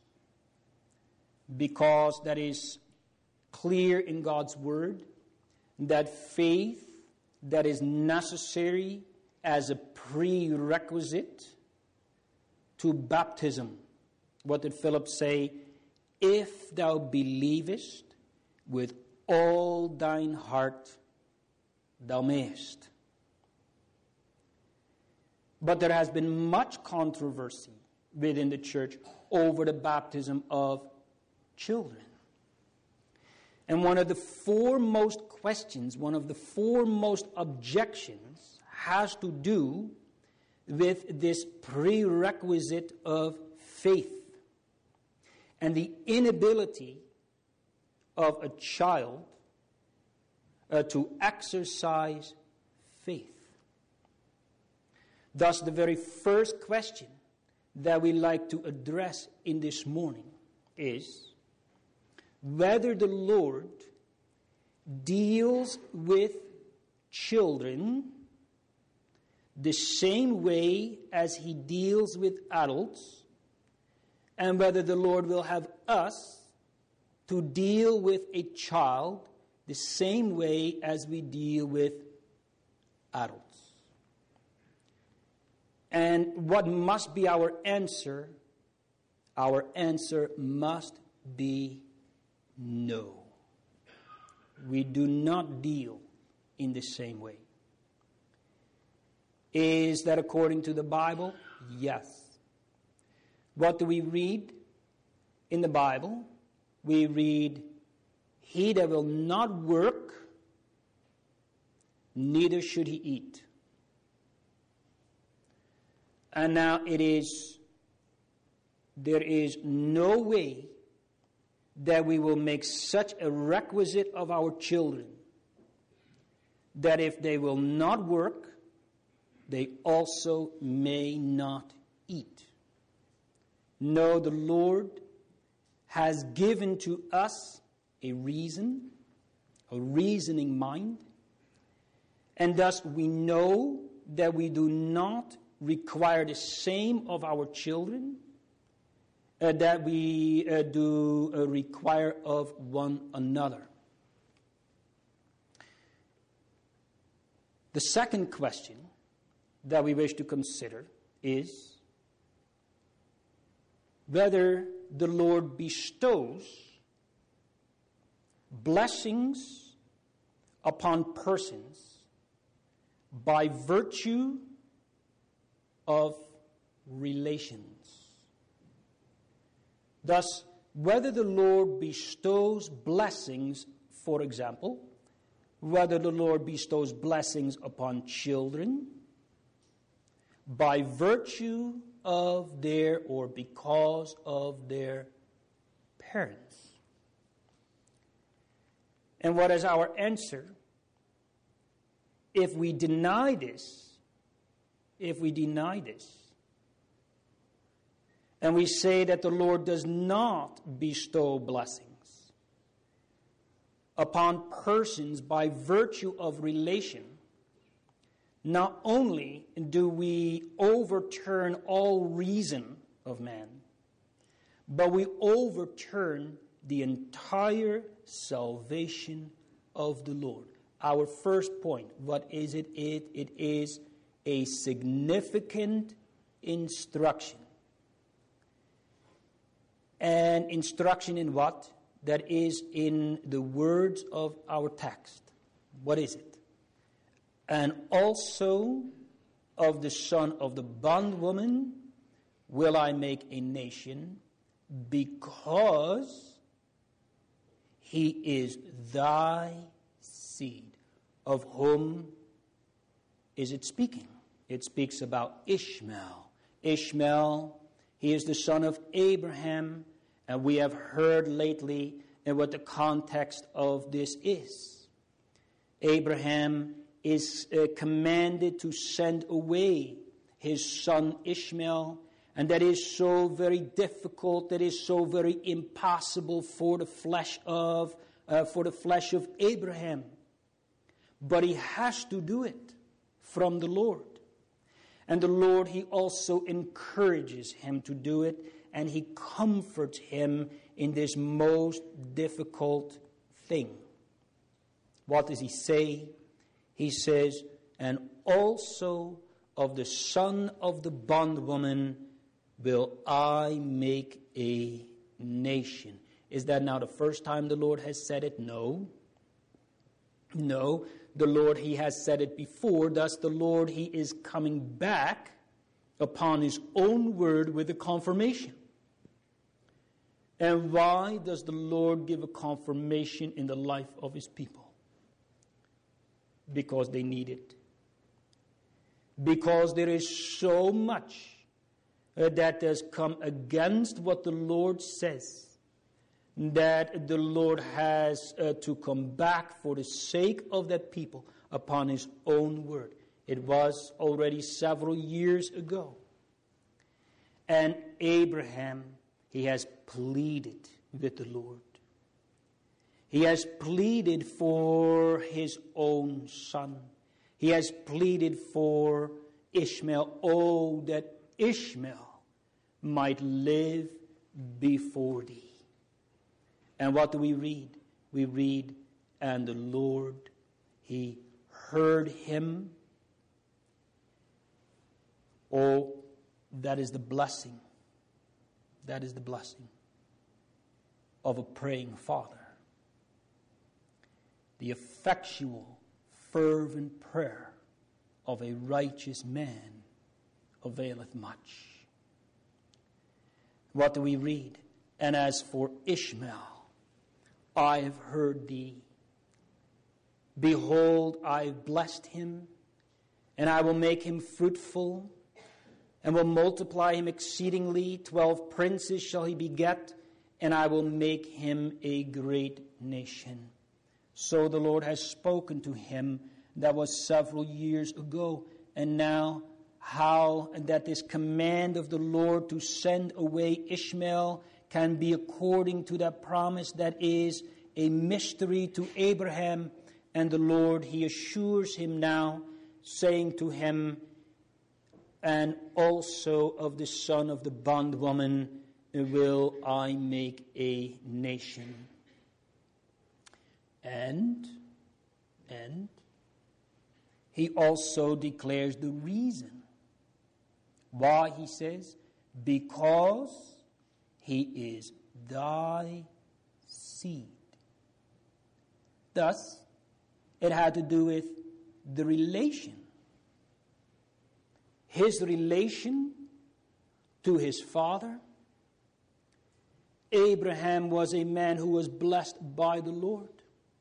because that is clear in God's Word, that faith that is necessary as a prerequisite to baptism. What did Philip say? If thou believest with all thine heart, thou mayest. But there has been much controversy within the church over the baptism of children. And one of the foremost questions, one of the foremost objections has to do with this prerequisite of faith and the inability of a child uh, to exercise faith. Thus, the very first question that we like to address in this morning is whether the Lord deals with children the same way as he deals with adults, and whether the Lord will have us to deal with a child the same way as we deal with adults. And what must be our answer? Our answer must be no. We do not deal in the same way. Is that according to the Bible? Yes. What do we read in the Bible? We read, he that will not work, neither should he eat. And now it is, there is no way that we will make such a requisite of our children that if they will not work, they also may not eat. No, the Lord has given to us a reason, a reasoning mind, and thus we know that we do not require the same of our children uh, that we uh, do uh, require of one another. The second question that we wish to consider is whether the Lord bestows blessings upon persons by virtue of relations. Thus, whether the Lord bestows blessings, for example, whether the Lord bestows blessings upon children by virtue of their or because of their parents. And what is our answer? If we deny this, if we deny this, and we say that the Lord does not bestow blessings upon persons by virtue of relation, not only do we overturn all reason of man, but we overturn the entire salvation of the Lord. Our first point, what is it? It, it is a significant instruction. And instruction in what? That is in the words of our text. What is it? And also of the son of the bondwoman will I make a nation, because he is thy seed. Of whom is it speaking? It speaks about Ishmael. Ishmael, he is the son of Abraham, and we have heard lately what the context of this is. Abraham is uh, commanded to send away his son Ishmael, and that is so very difficult, that is so very impossible for the flesh of uh, for the flesh of Abraham. But he has to do it from the Lord. And the Lord, he also encourages him to do it, and he comforts him in this most difficult thing. What does he say? He says, and also of the son of the bondwoman will I make a nation. Is that now the first time the Lord has said it? No. No. The Lord, he has said it before. Thus the Lord, he is coming back upon his own word with a confirmation. And why does the Lord give a confirmation in the life of his people? Because they need it. Because there is so much uh, that has come against what the Lord says, that the Lord has uh, to come back for the sake of that people upon his own word. It was already several years ago. And Abraham, he has pleaded with the Lord. He has pleaded for his own son. He has pleaded for Ishmael. Oh, that Ishmael might live before thee. And what do we read? We read, and the Lord, he heard him. Oh, that is the blessing. That is the blessing of a praying father. The effectual, fervent prayer of a righteous man availeth much. What do we read? And as for Ishmael, I have heard thee. Behold, I have blessed him, and I will make him fruitful, and will multiply him exceedingly. Twelve princes shall he beget, and I will make him a great nation. So the Lord has spoken to him. That was several years ago. And now, how that this command of the Lord to send away Ishmael can be according to that promise, that is a mystery to Abraham. And the Lord, he assures him now saying to him, and also of the son of the bondwoman will I make a nation. And, and, he also declares the reason why. He says, because he is thy seed. Thus, it had to do with the relation. His relation to his father. Abraham was a man who was blessed by the Lord.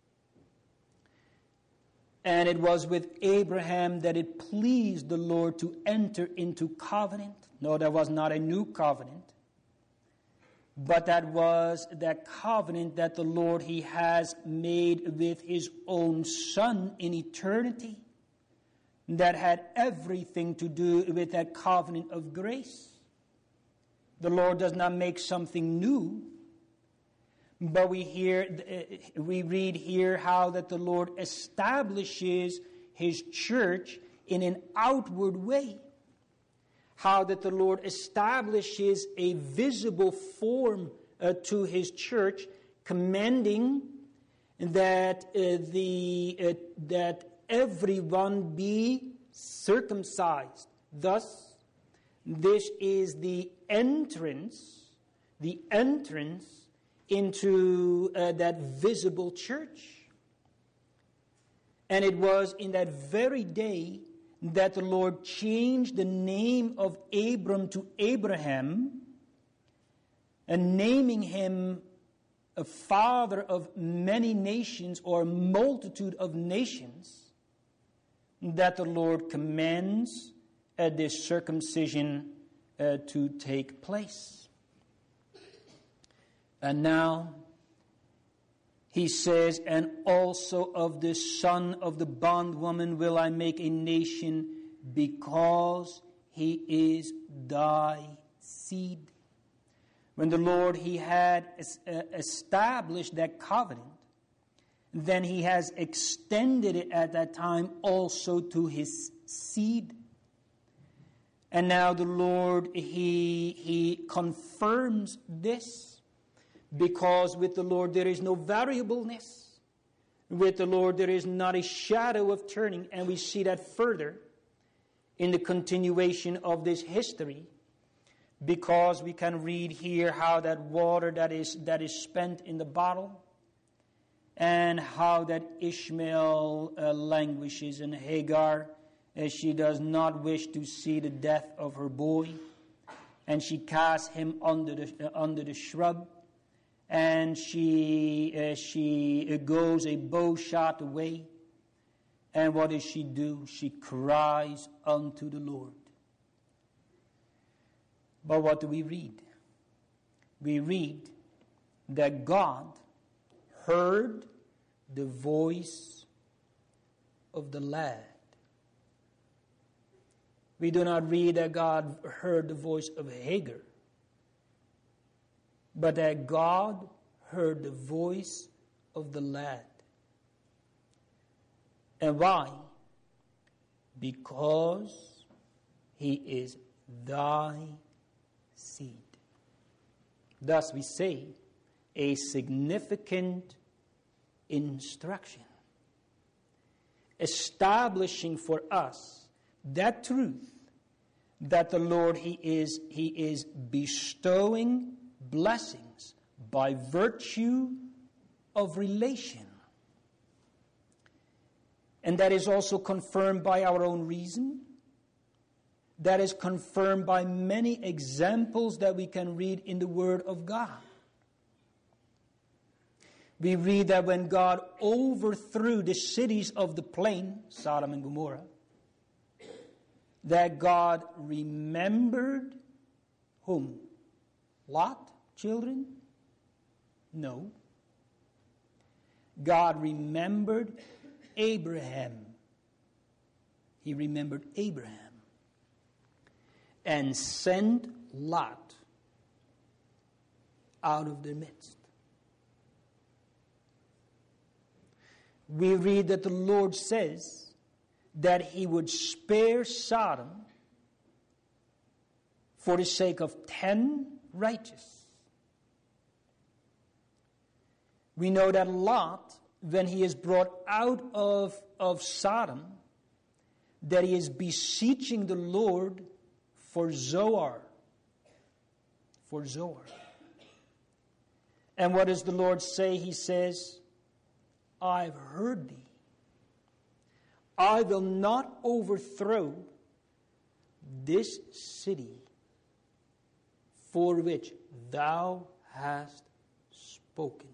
And it was with Abraham that it pleased the Lord to enter into covenant. No, that was not a new covenant. But that was that covenant that the Lord, he has made with his own Son in eternity. That had everything to do with that covenant of grace. The Lord does not make something new. But we hear, we read here how that the Lord establishes his church in an outward way. How that the Lord establishes a visible form uh, to his church, commanding that uh, the uh, that everyone be circumcised. Thus, this is the entrance, the entrance into uh, that visible church. And it was in that very day that the Lord changed the name of Abram to Abraham, and naming him a father of many nations, or multitude of nations, that the Lord commands uh, this circumcision uh, to take place. And now he says, and also of the son of the bondwoman will I make a nation, because he is thy seed. When the Lord, he had established that covenant, then he has extended it at that time also to his seed. And now the Lord, he, he confirms this, because with the Lord there is no variableness. With the Lord there is not a shadow of turning, and we see that further in the continuation of this history, because we can read here how that water that is that is spent in the bottle, and how that Ishmael uh, languishes, and Hagar, as she does not wish to see the death of her boy, and she casts him under the uh, under the shrub, and she uh, she uh, goes a bow shot away, and what does she do? She cries unto the Lord. But what do we read? We read that God heard the voice of the lad. We do not read that God heard the voice of Hagar, but that God heard the voice of the lad. And why? Because he is thy seed. Thus we say a significant instruction, establishing for us that truth that the Lord, he is he is bestowing blessings by virtue of relation. And that is also confirmed by our own reason. That is confirmed by many examples that we can read in the Word of God. We read that when God overthrew the cities of the plain, Sodom and Gomorrah, that God remembered whom? Lot, children? No. God remembered Abraham. He remembered Abraham. And sent Lot out of their midst. We read that the Lord says that he would spare Sodom for the sake of ten righteous. We know that Lot, when he is brought out of, of Sodom, that he is beseeching the Lord for Zoar. For Zoar. And what does the Lord say? He says, I've heard thee. I will not overthrow this city for which thou hast spoken.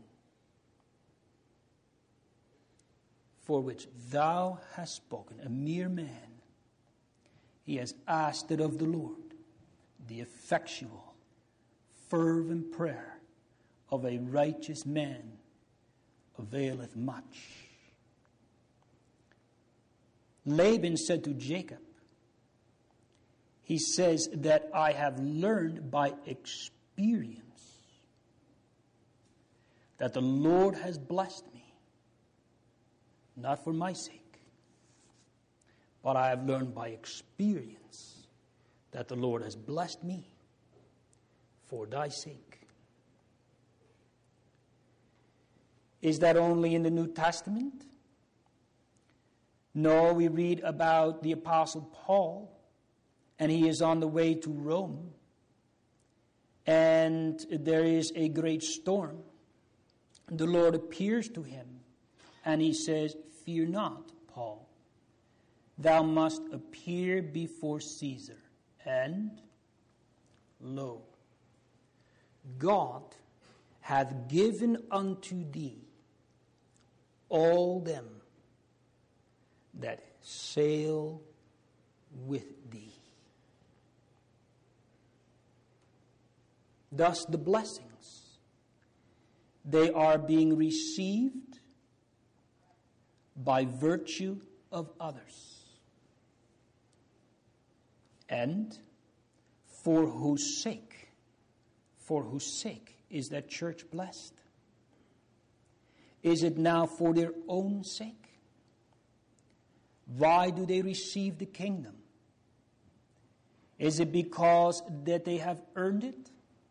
For which thou hast spoken. A mere man. He has asked it of the Lord. The effectual, fervent prayer of a righteous man availeth much. Laban said to Jacob, he says that I have learned by experience that the Lord has blessed me, not for my sake, but I have learned by experience that the Lord has blessed me for thy sake. Is that only in the New Testament? No, we read about the Apostle Paul, and he is on the way to Rome, and there is a great storm. The Lord appears to him, and he says, fear not, Paul. Thou must appear before Caesar, and lo, God hath given unto thee all them that sail with thee. Thus the blessings, they are being received by virtue of others. And for whose sake, for whose sake is that church blessed? Is it now for their own sake? Why do they receive the kingdom? Is it because that they have earned it?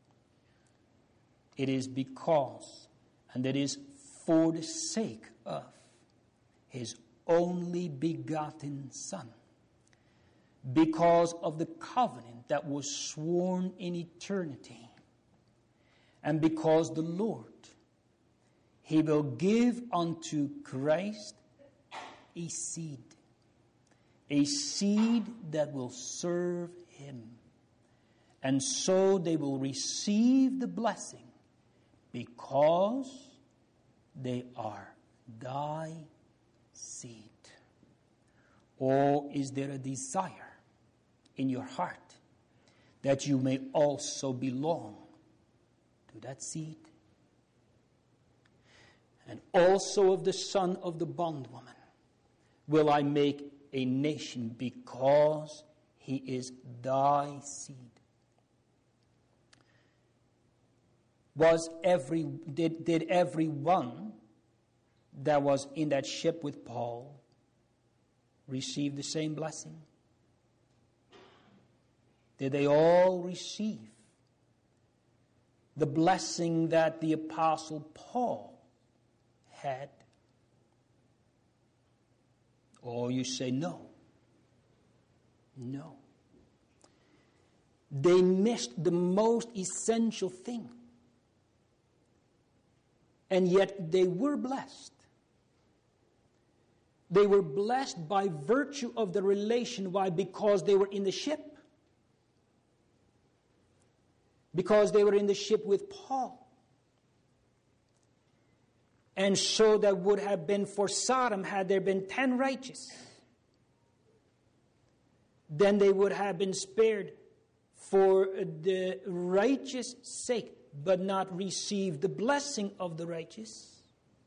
It is because, and that is for the sake of his only begotten Son. Because of the covenant that was sworn in eternity. And because the Lord, he will give unto Christ a seed. A seed that will serve him. And so they will receive the blessing because they are thy seed. Or is there a desire in your heart that you may also belong to that seed? And also of the son of the bondwoman will I make a nation, because he is thy seed. Was every did, did everyone that was in that ship with Paul receive the same blessing? Did they all receive the blessing that the Apostle Paul had? Or you say no. No. They missed the most essential thing. And yet they were blessed. They were blessed by virtue of the relation. Why? Because they were in the ship. Because they were in the ship with Paul. And so that would have been for Sodom, had there been ten righteous, then they would have been spared for the righteous' sake, but not receive the blessing of the righteous.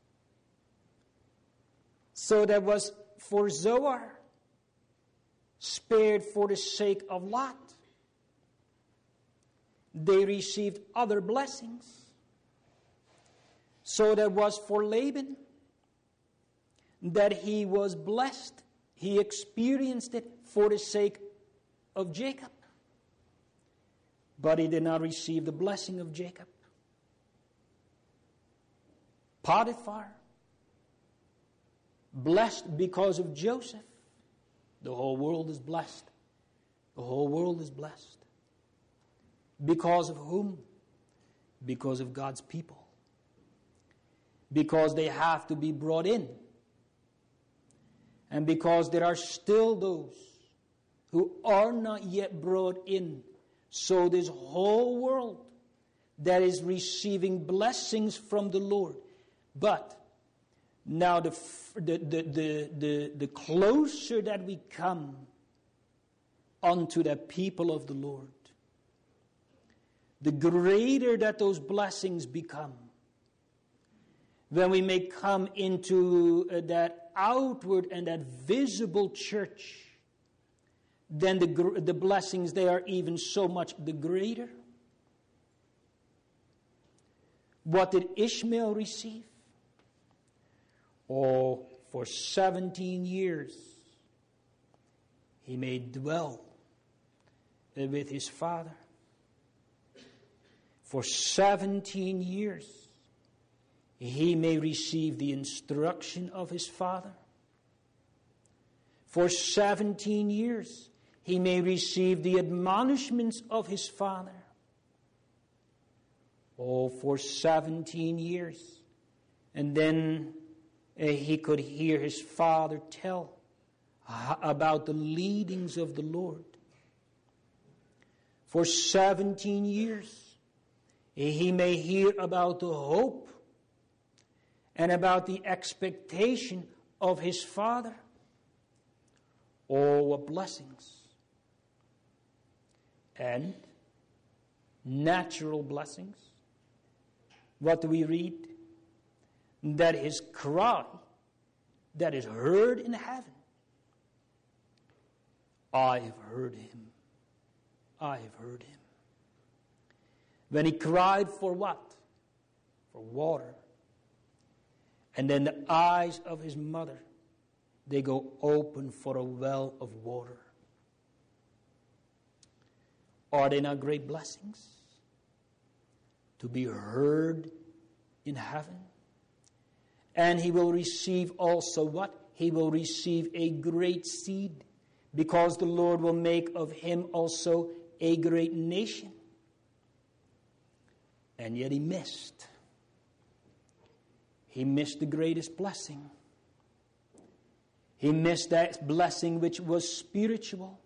So that was for Zoar, spared for the sake of Lot. They received other blessings. So that was for Laban, that he was blessed he experienced it for the sake of Jacob. But he did not receive the blessing of Jacob. Potiphar, blessed because of Joseph. The whole world is blessed. The whole world is blessed. Because of whom? Because of God's people. Because they have to be brought in. And because there are still those who are not yet brought in. So this whole world that is receiving blessings from the Lord. But now the, the, the, the, the, the closer that we come unto the people of the Lord, the greater that those blessings become. When we may come into uh, that outward and that visible church, then the, the blessings, they are even so much the greater. What did Ishmael receive? Oh, for seventeen years, he may dwell with his father. For seventeen years, he may receive the instruction of his father. For seventeen years, he may receive the admonishments of his father. Oh, for seventeen years. And then uh, he could hear his father tell uh, about the leadings of the Lord. For seventeen years, he may hear about the hope and about the expectation of his father. Oh, what blessings. And natural blessings. What do we read? That his cry that is heard in heaven. I have heard him. I have heard him. When he cried for what? For water. And then the eyes of his mother, they go open for a well of water. Are they not great blessings? To be heard in heaven. And he will receive also what? He will receive a great seed, because the Lord will make of him also a great nation. And yet he missed. He missed the greatest blessing. He missed that blessing which was spiritual.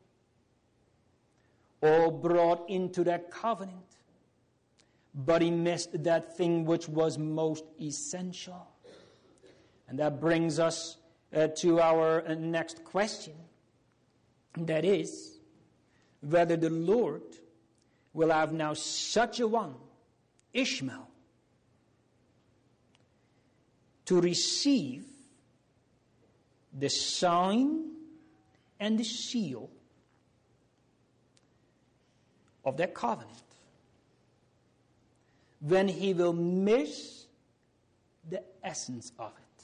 All brought into that covenant. But he missed that thing which was most essential. And that brings us uh, to our uh, next question. That is, whether the Lord will have now such a one, Ishmael, to receive the sign and the seal of that covenant, when he will miss the essence of it.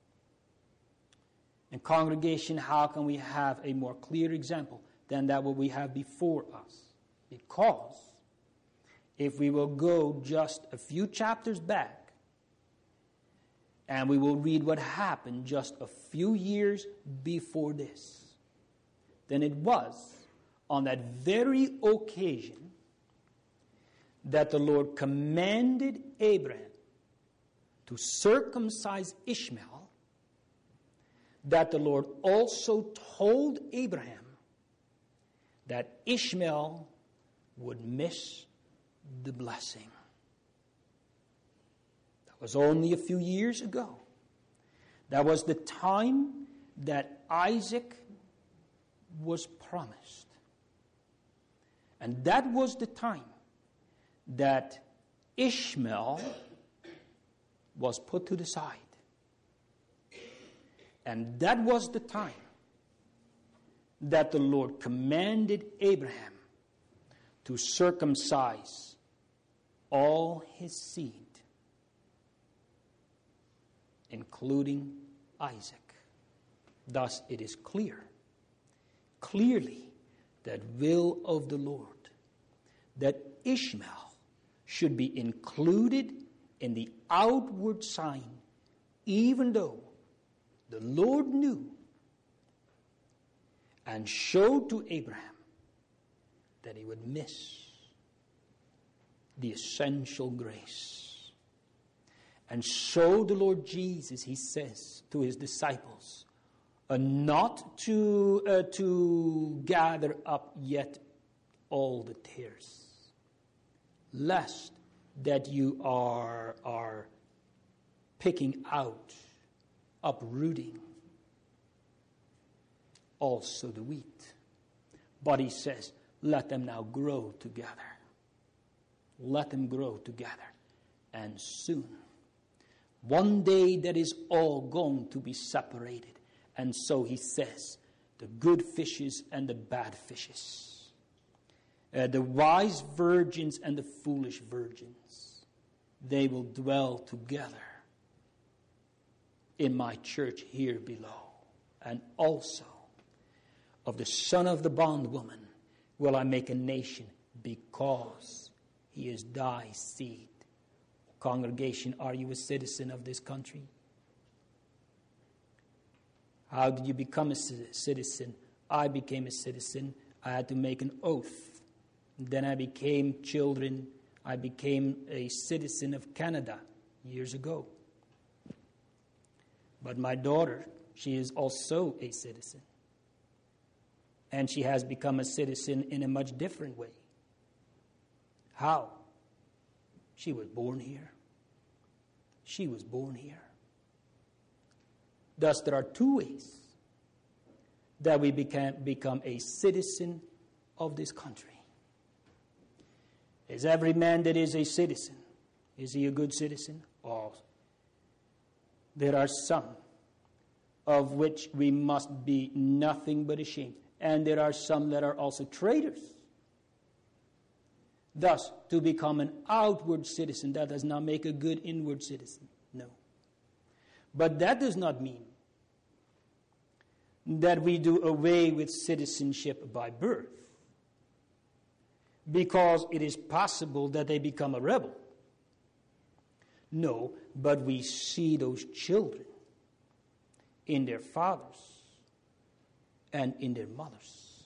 And congregation, how can we have a more clear example than that what we have before us? Because if we will go just a few chapters back, and we will read what happened just a few years before this, then it was on that very occasion that the Lord commanded Abraham to circumcise Ishmael, that the Lord also told Abraham that Ishmael would miss the blessing. That was only a few years ago. That was the time that Isaac was promised. And that was the time that Ishmael was put to the side. And that was the time that the Lord commanded Abraham to circumcise all his seed, including Isaac. Thus it is clear, clearly that will of the Lord, that Ishmael should be included in the outward sign, even though the Lord knew and showed to Abraham that he would miss the essential grace. And so the Lord Jesus, he says to his disciples, uh, not to, uh, to gather up yet all the tares, lest that you are, are picking out, uprooting also the wheat. But he says, let them now grow together. Let them grow together. And soon, one day that is all going to be separated. And so he says, the good fishes and the bad fishes, uh, the wise virgins and the foolish virgins, they will dwell together in my church here below. And also of the son of the bondwoman will I make a nation, because he is thy seed. Congregation, are you a citizen of this country? How did you become a citizen? I became a citizen. I had to make an oath. Then I became children. I became a citizen of Canada years ago. But my daughter, she is also a citizen. And she has become a citizen in a much different way. How? She was born here. She was born here. Thus, there are two ways that we became, become a citizen of this country. Is every man that is a citizen, is he a good citizen? Or there are some of which we must be nothing but ashamed. And there are some that are also traitors. Thus, to become an outward citizen, that does not make a good inward citizen. No. But that does not mean that we do away with citizenship by birth, because it is possible that they become a rebel. No, but we see those children in their fathers and in their mothers.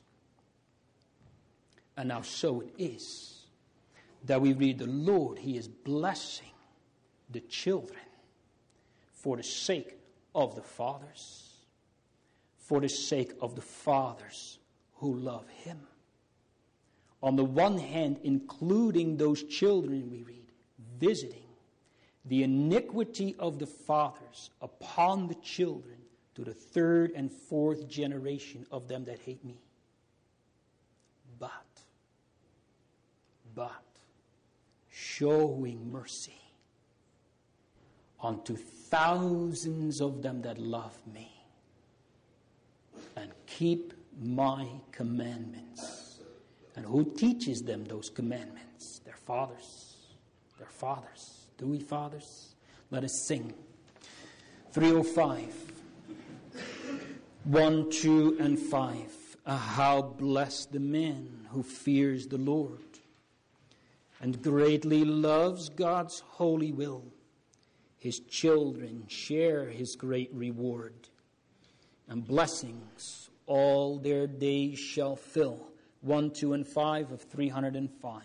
And now so it is that we read the Lord, he is blessing the children for the sake of the fathers, for the sake of the fathers who love him. On the one hand, including those children, we read, visiting the iniquity of the fathers upon the children to the third and fourth generation of them that hate me. But, but, showing mercy unto thousands of them that love me and keep my commandments. And who teaches them those commandments? Their fathers. Their fathers. Do we, fathers? Let us sing. three oh five. one, two, and five. Ah, how blessed the man who fears the Lord and greatly loves God's holy will. His children share his great reward, and blessings all their days shall fill. one, two, and five of three hundred five.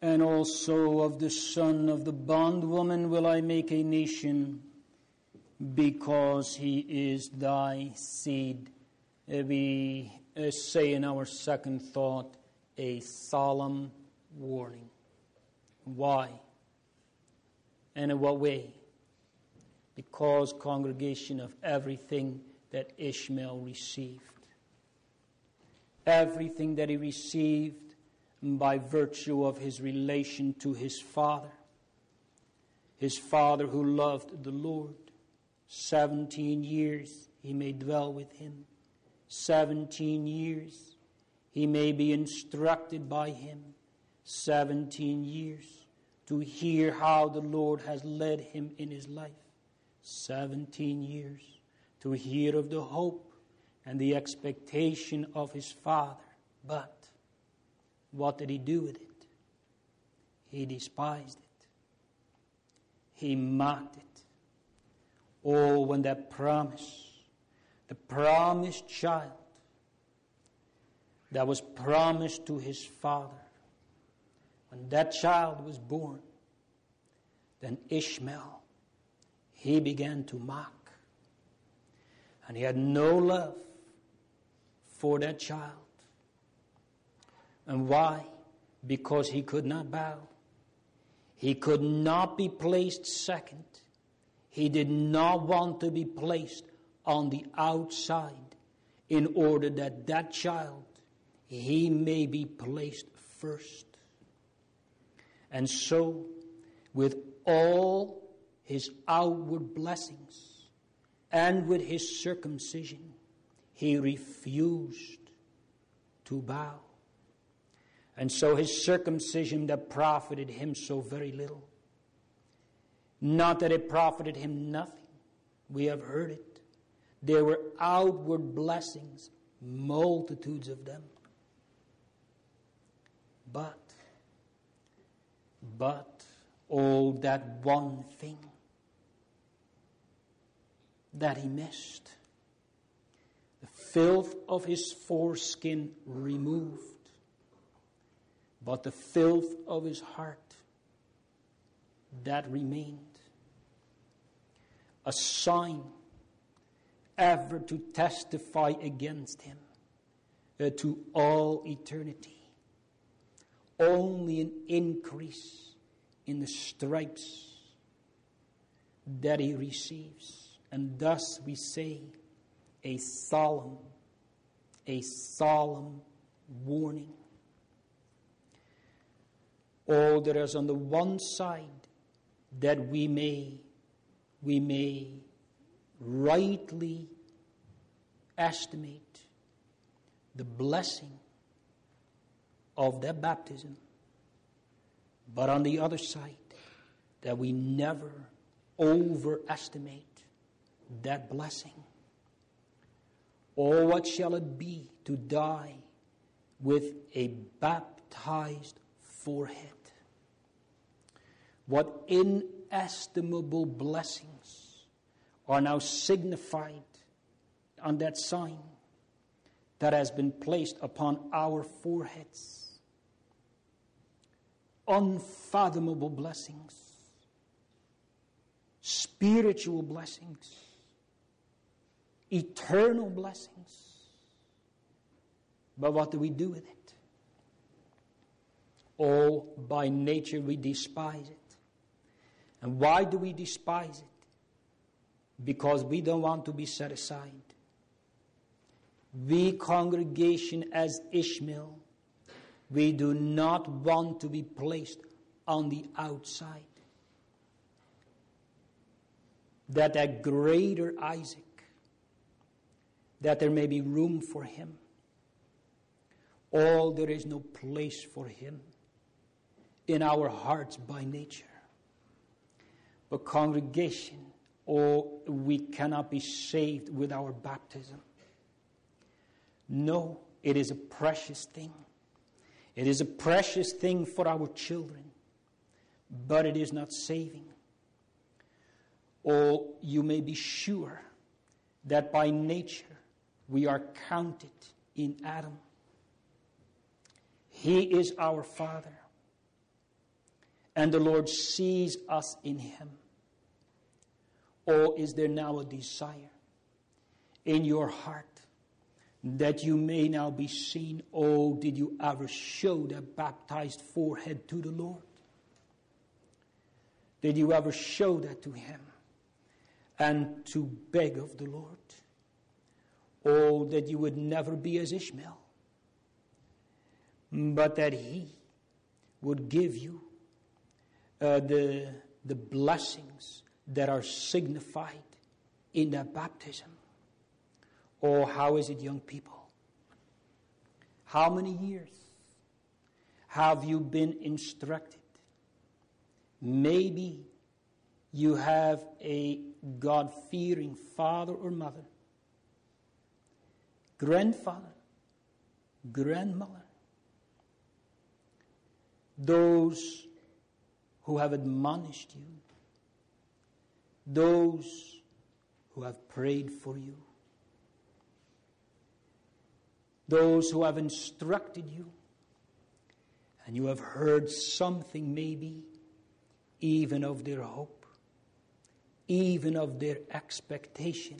And also of the son of the bondwoman will I make a nation, because he is thy seed. Uh, we uh, say in our second thought, a solemn warning. Why? And in what way? Because, congregation, of everything that Ishmael received. Everything that he received by virtue of his relation to his father. His father who loved the Lord. Seventeen years he may dwell with him. Seventeen years he may be instructed by him. Seventeen years to hear how the Lord has led him in his life. Seventeen years to hear of the hope and the expectation of his father. But what did he do with it? He despised it. He mocked it. Oh, when that promise, the promised child that was promised to his father, when that child was born, then Ishmael, he began to mock. And he had no love for that child. And why? Because he could not bow. He could not be placed second. He did not want to be placed on the outside in order that that child, he may be placed first. And so, with all his outward blessings and with his circumcision, he refused to bow. And so his circumcision that profited him so very little. Not that it profited him nothing. We have heard it. There were outward blessings, multitudes of them. But, but, oh, that one thing that he missed. The filth of his foreskin removed, but the filth of his heart, that remained. A sign ever to testify against him uh, to all eternity. Only an increase in the stripes that he receives. And thus we say a solemn, a solemn warning. Oh, there is on the one side that we may, we may rightly estimate the blessing of that baptism. But on the other side, that we never overestimate that blessing. Oh, what shall it be to die with a baptized forehead? What inestimable blessings are now signified on that sign that has been placed upon our foreheads. Unfathomable blessings, spiritual blessings, eternal blessings. But what do we do with it? Oh, by nature we despise it. And why do we despise it? Because we don't want to be set aside. We, congregation as Ishmael, we do not want to be placed on the outside. That that greater Isaac, that there may be room for him. Oh, there is no place for him in our hearts by nature. But congregation, oh, we cannot be saved with our baptism. No, it is a precious thing. It is a precious thing for our children, but it is not saving. Oh, you may be sure that by nature we are counted in Adam. He is our father. and the Lord sees us in him? Or is there now a desire in your heart that you may now be seen? Oh, did you ever show that baptized forehead to the Lord? Did you ever show that to him and to beg of the Lord? Oh, that you would never be as Ishmael, but that he would give you uh, the, the blessings that are signified in that baptism. Oh, how is it, young people? How many years have you been instructed? Maybe you have a God-fearing father or mother, grandfather, grandmother, those who have admonished you, those who have prayed for you, those who have instructed you, and you have heard something maybe even of their hope, even of their expectation.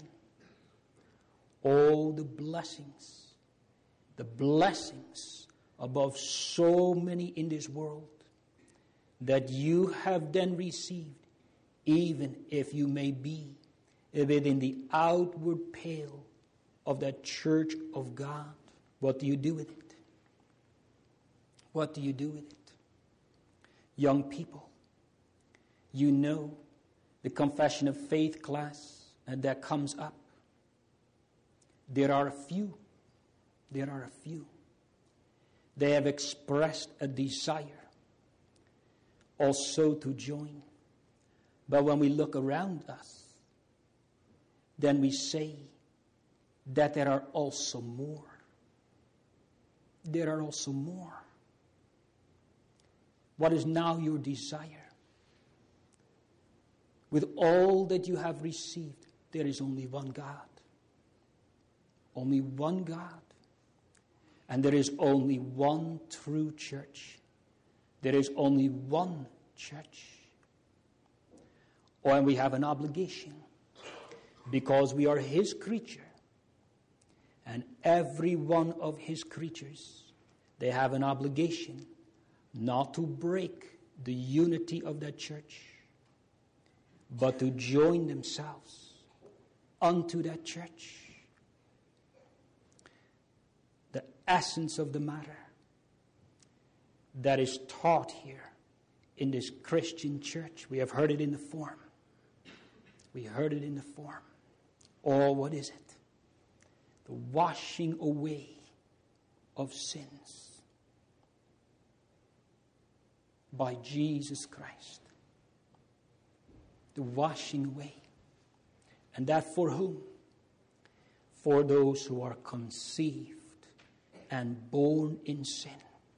All the blessings, the blessings above so many in this world that you have then received, even if you may be within the outward pale of that church of God. What do you do with it? What do you do with it? Young people, you know the confession of faith class that comes up. There are a few, there are a few. They have expressed a desire also to join. But when we look around us, then we say that there are also more. There are also more. What is now your desire? With all that you have received, there is only one God. Only one God. And there is only one true church. There is only one church. Oh, and we have an obligation because we are his creature. And every one of his creatures, they have an obligation not to break the unity of that church, but to join themselves unto that church. The essence of the matter that is taught here in this Christian church, we have heard it in the form. We heard it in the form. Oh, what is it? The washing away of sins by Jesus Christ. The washing away. And that for whom? For those who are conceived and born in sin.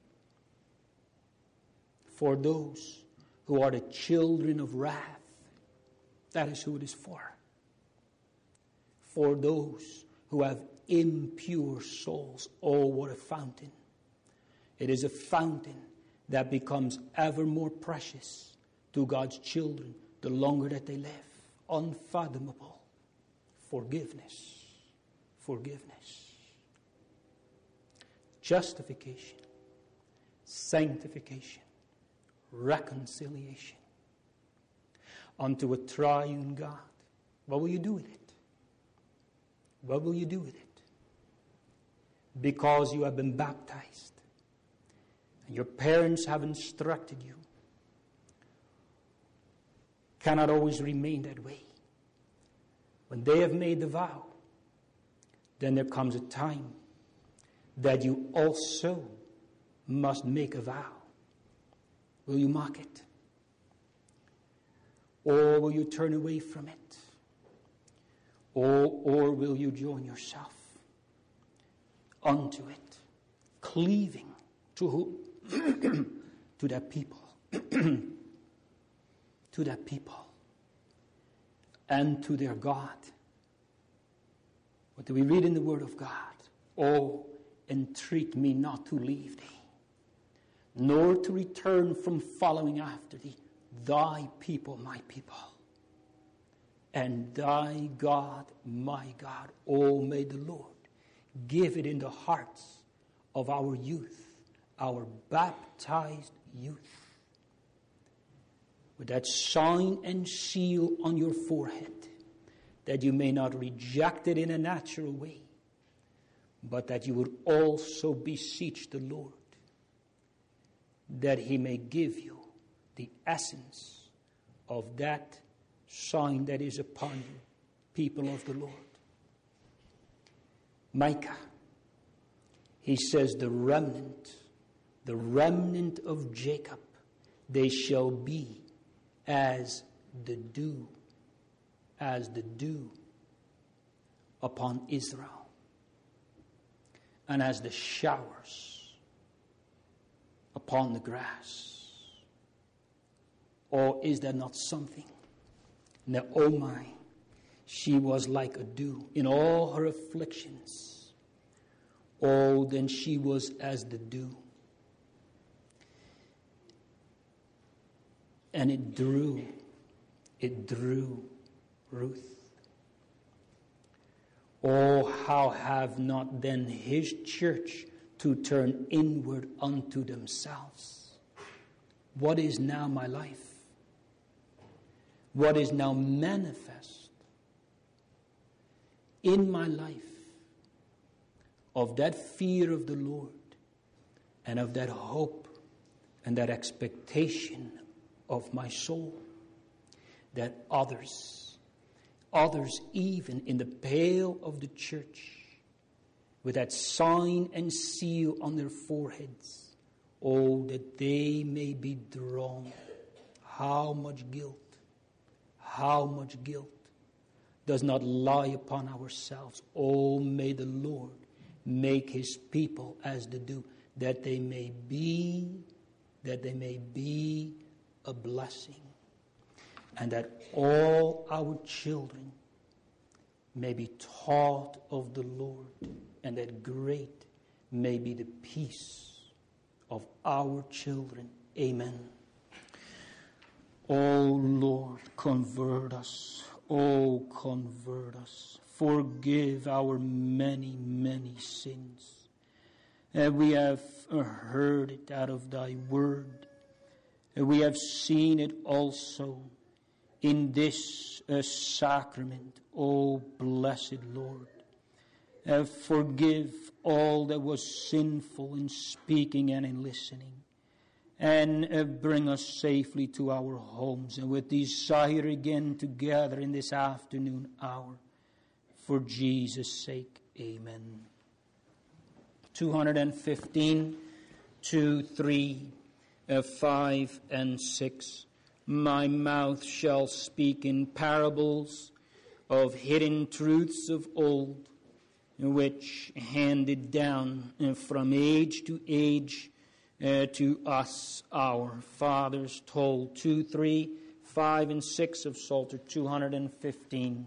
For those who are the children of wrath. That is who it is for. For those who have impure souls. Oh, what a fountain. It is a fountain that becomes ever more precious to God's children the longer that they live. Unfathomable. Forgiveness. Forgiveness. Justification. Sanctification. Reconciliation. Unto a triune God. What will you do with it? What will you do with it? Because you have been baptized and your parents have instructed you, cannot always remain that way. When they have made the vow, then there comes a time that you also must make a vow. Will you mock it? Or will you turn away from it? Or, or will you join yourself unto it, cleaving to who? To that people. To that people. And to their God. What do we read in the Word of God? Oh, entreat me not to leave thee, nor to return from following after thee. Thy people, my people, and thy God, my God. Oh, may the Lord give it in the hearts of our youth, our baptized youth, with that sign and seal on your forehead, that you may not reject it in a natural way, but that you would also beseech the Lord that he may give you the essence of that sign that is upon you, people of the Lord. Micah, he says, the remnant, the remnant of Jacob, they shall be as the dew, as the dew upon Israel, and as the showers upon the grass. Or is that not something? Naomi, she was like a dew in all her afflictions. Oh, then she was as the dew. And it drew, it drew Ruth. Oh, how have not then his church to turn inward unto themselves? What is now my life? What is now manifest in my life of that fear of the Lord and of that hope and that expectation of my soul, that others, others even in the pale of the church, with that sign and seal on their foreheads, oh, that they may be drawn. How much guilt, how much guilt does not lie upon ourselves. Oh, may the Lord make his people as the dew, that they may be, that they may be a blessing, and that all our children may be taught of the Lord, and that great may be the peace of our children. Amen. Oh Lord, convert us. Oh, convert us. Forgive our many, many sins. And we have heard it out of thy word. And we have seen it also in this uh, sacrament. Oh, blessed Lord. Uh, forgive all that was sinful in speaking and in listening. And uh, bring us safely to our homes. And with desire again together in this afternoon hour. For Jesus' sake, amen. two fifteen, two, three, uh, five, and six. My mouth shall speak in parables of hidden truths of old, which handed down from age to age uh, to us our fathers told. two, three, five, and six of Psalter two fifteen.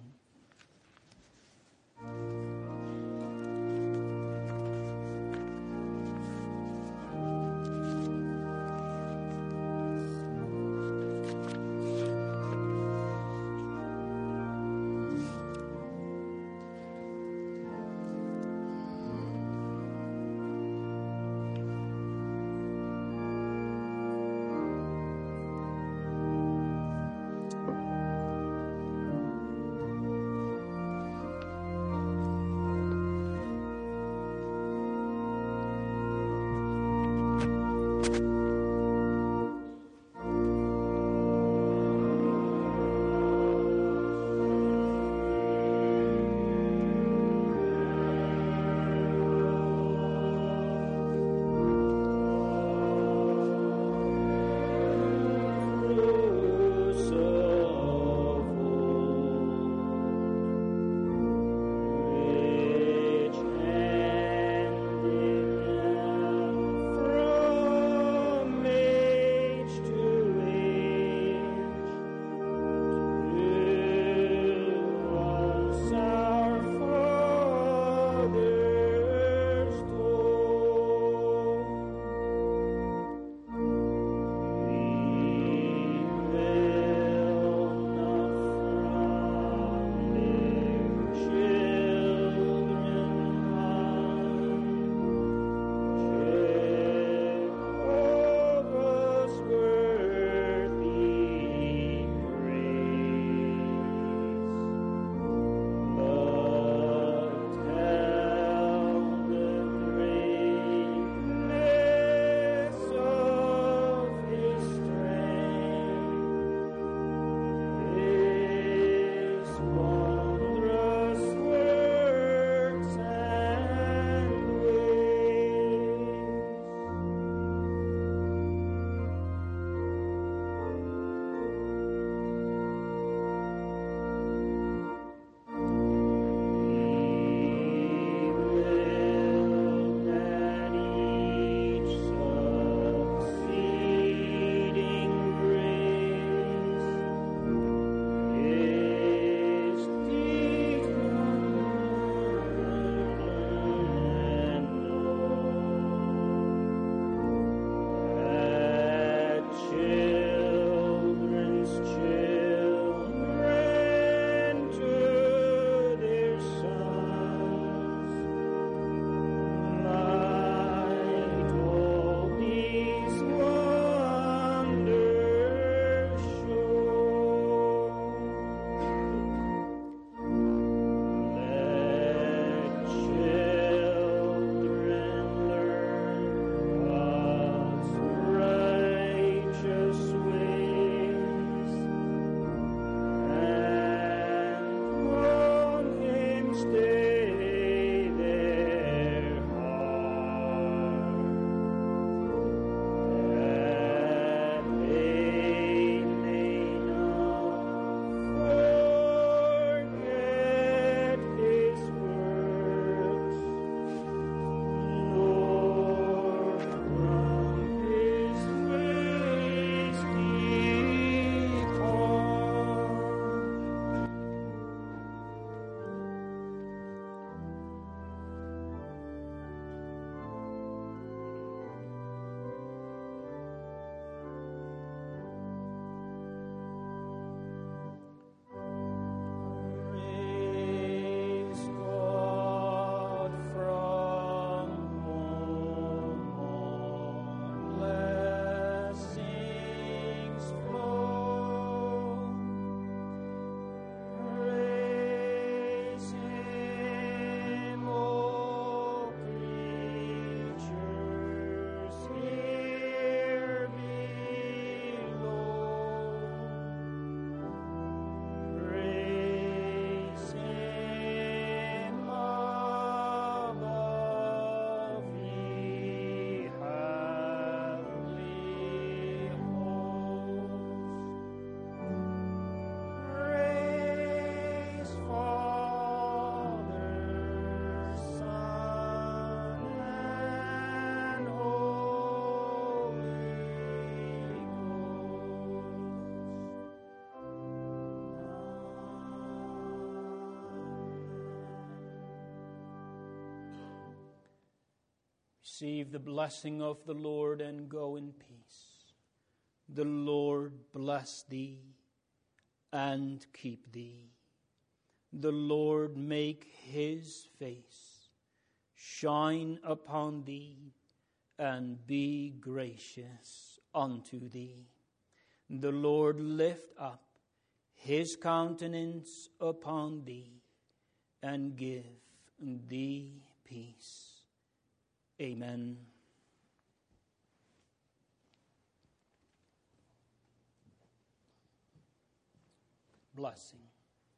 Receive the blessing of the Lord and go in peace. The Lord bless thee and keep thee. The Lord make his face shine upon thee and be gracious unto thee. The Lord lift up his countenance upon thee and give thee peace. Amen. Blessing.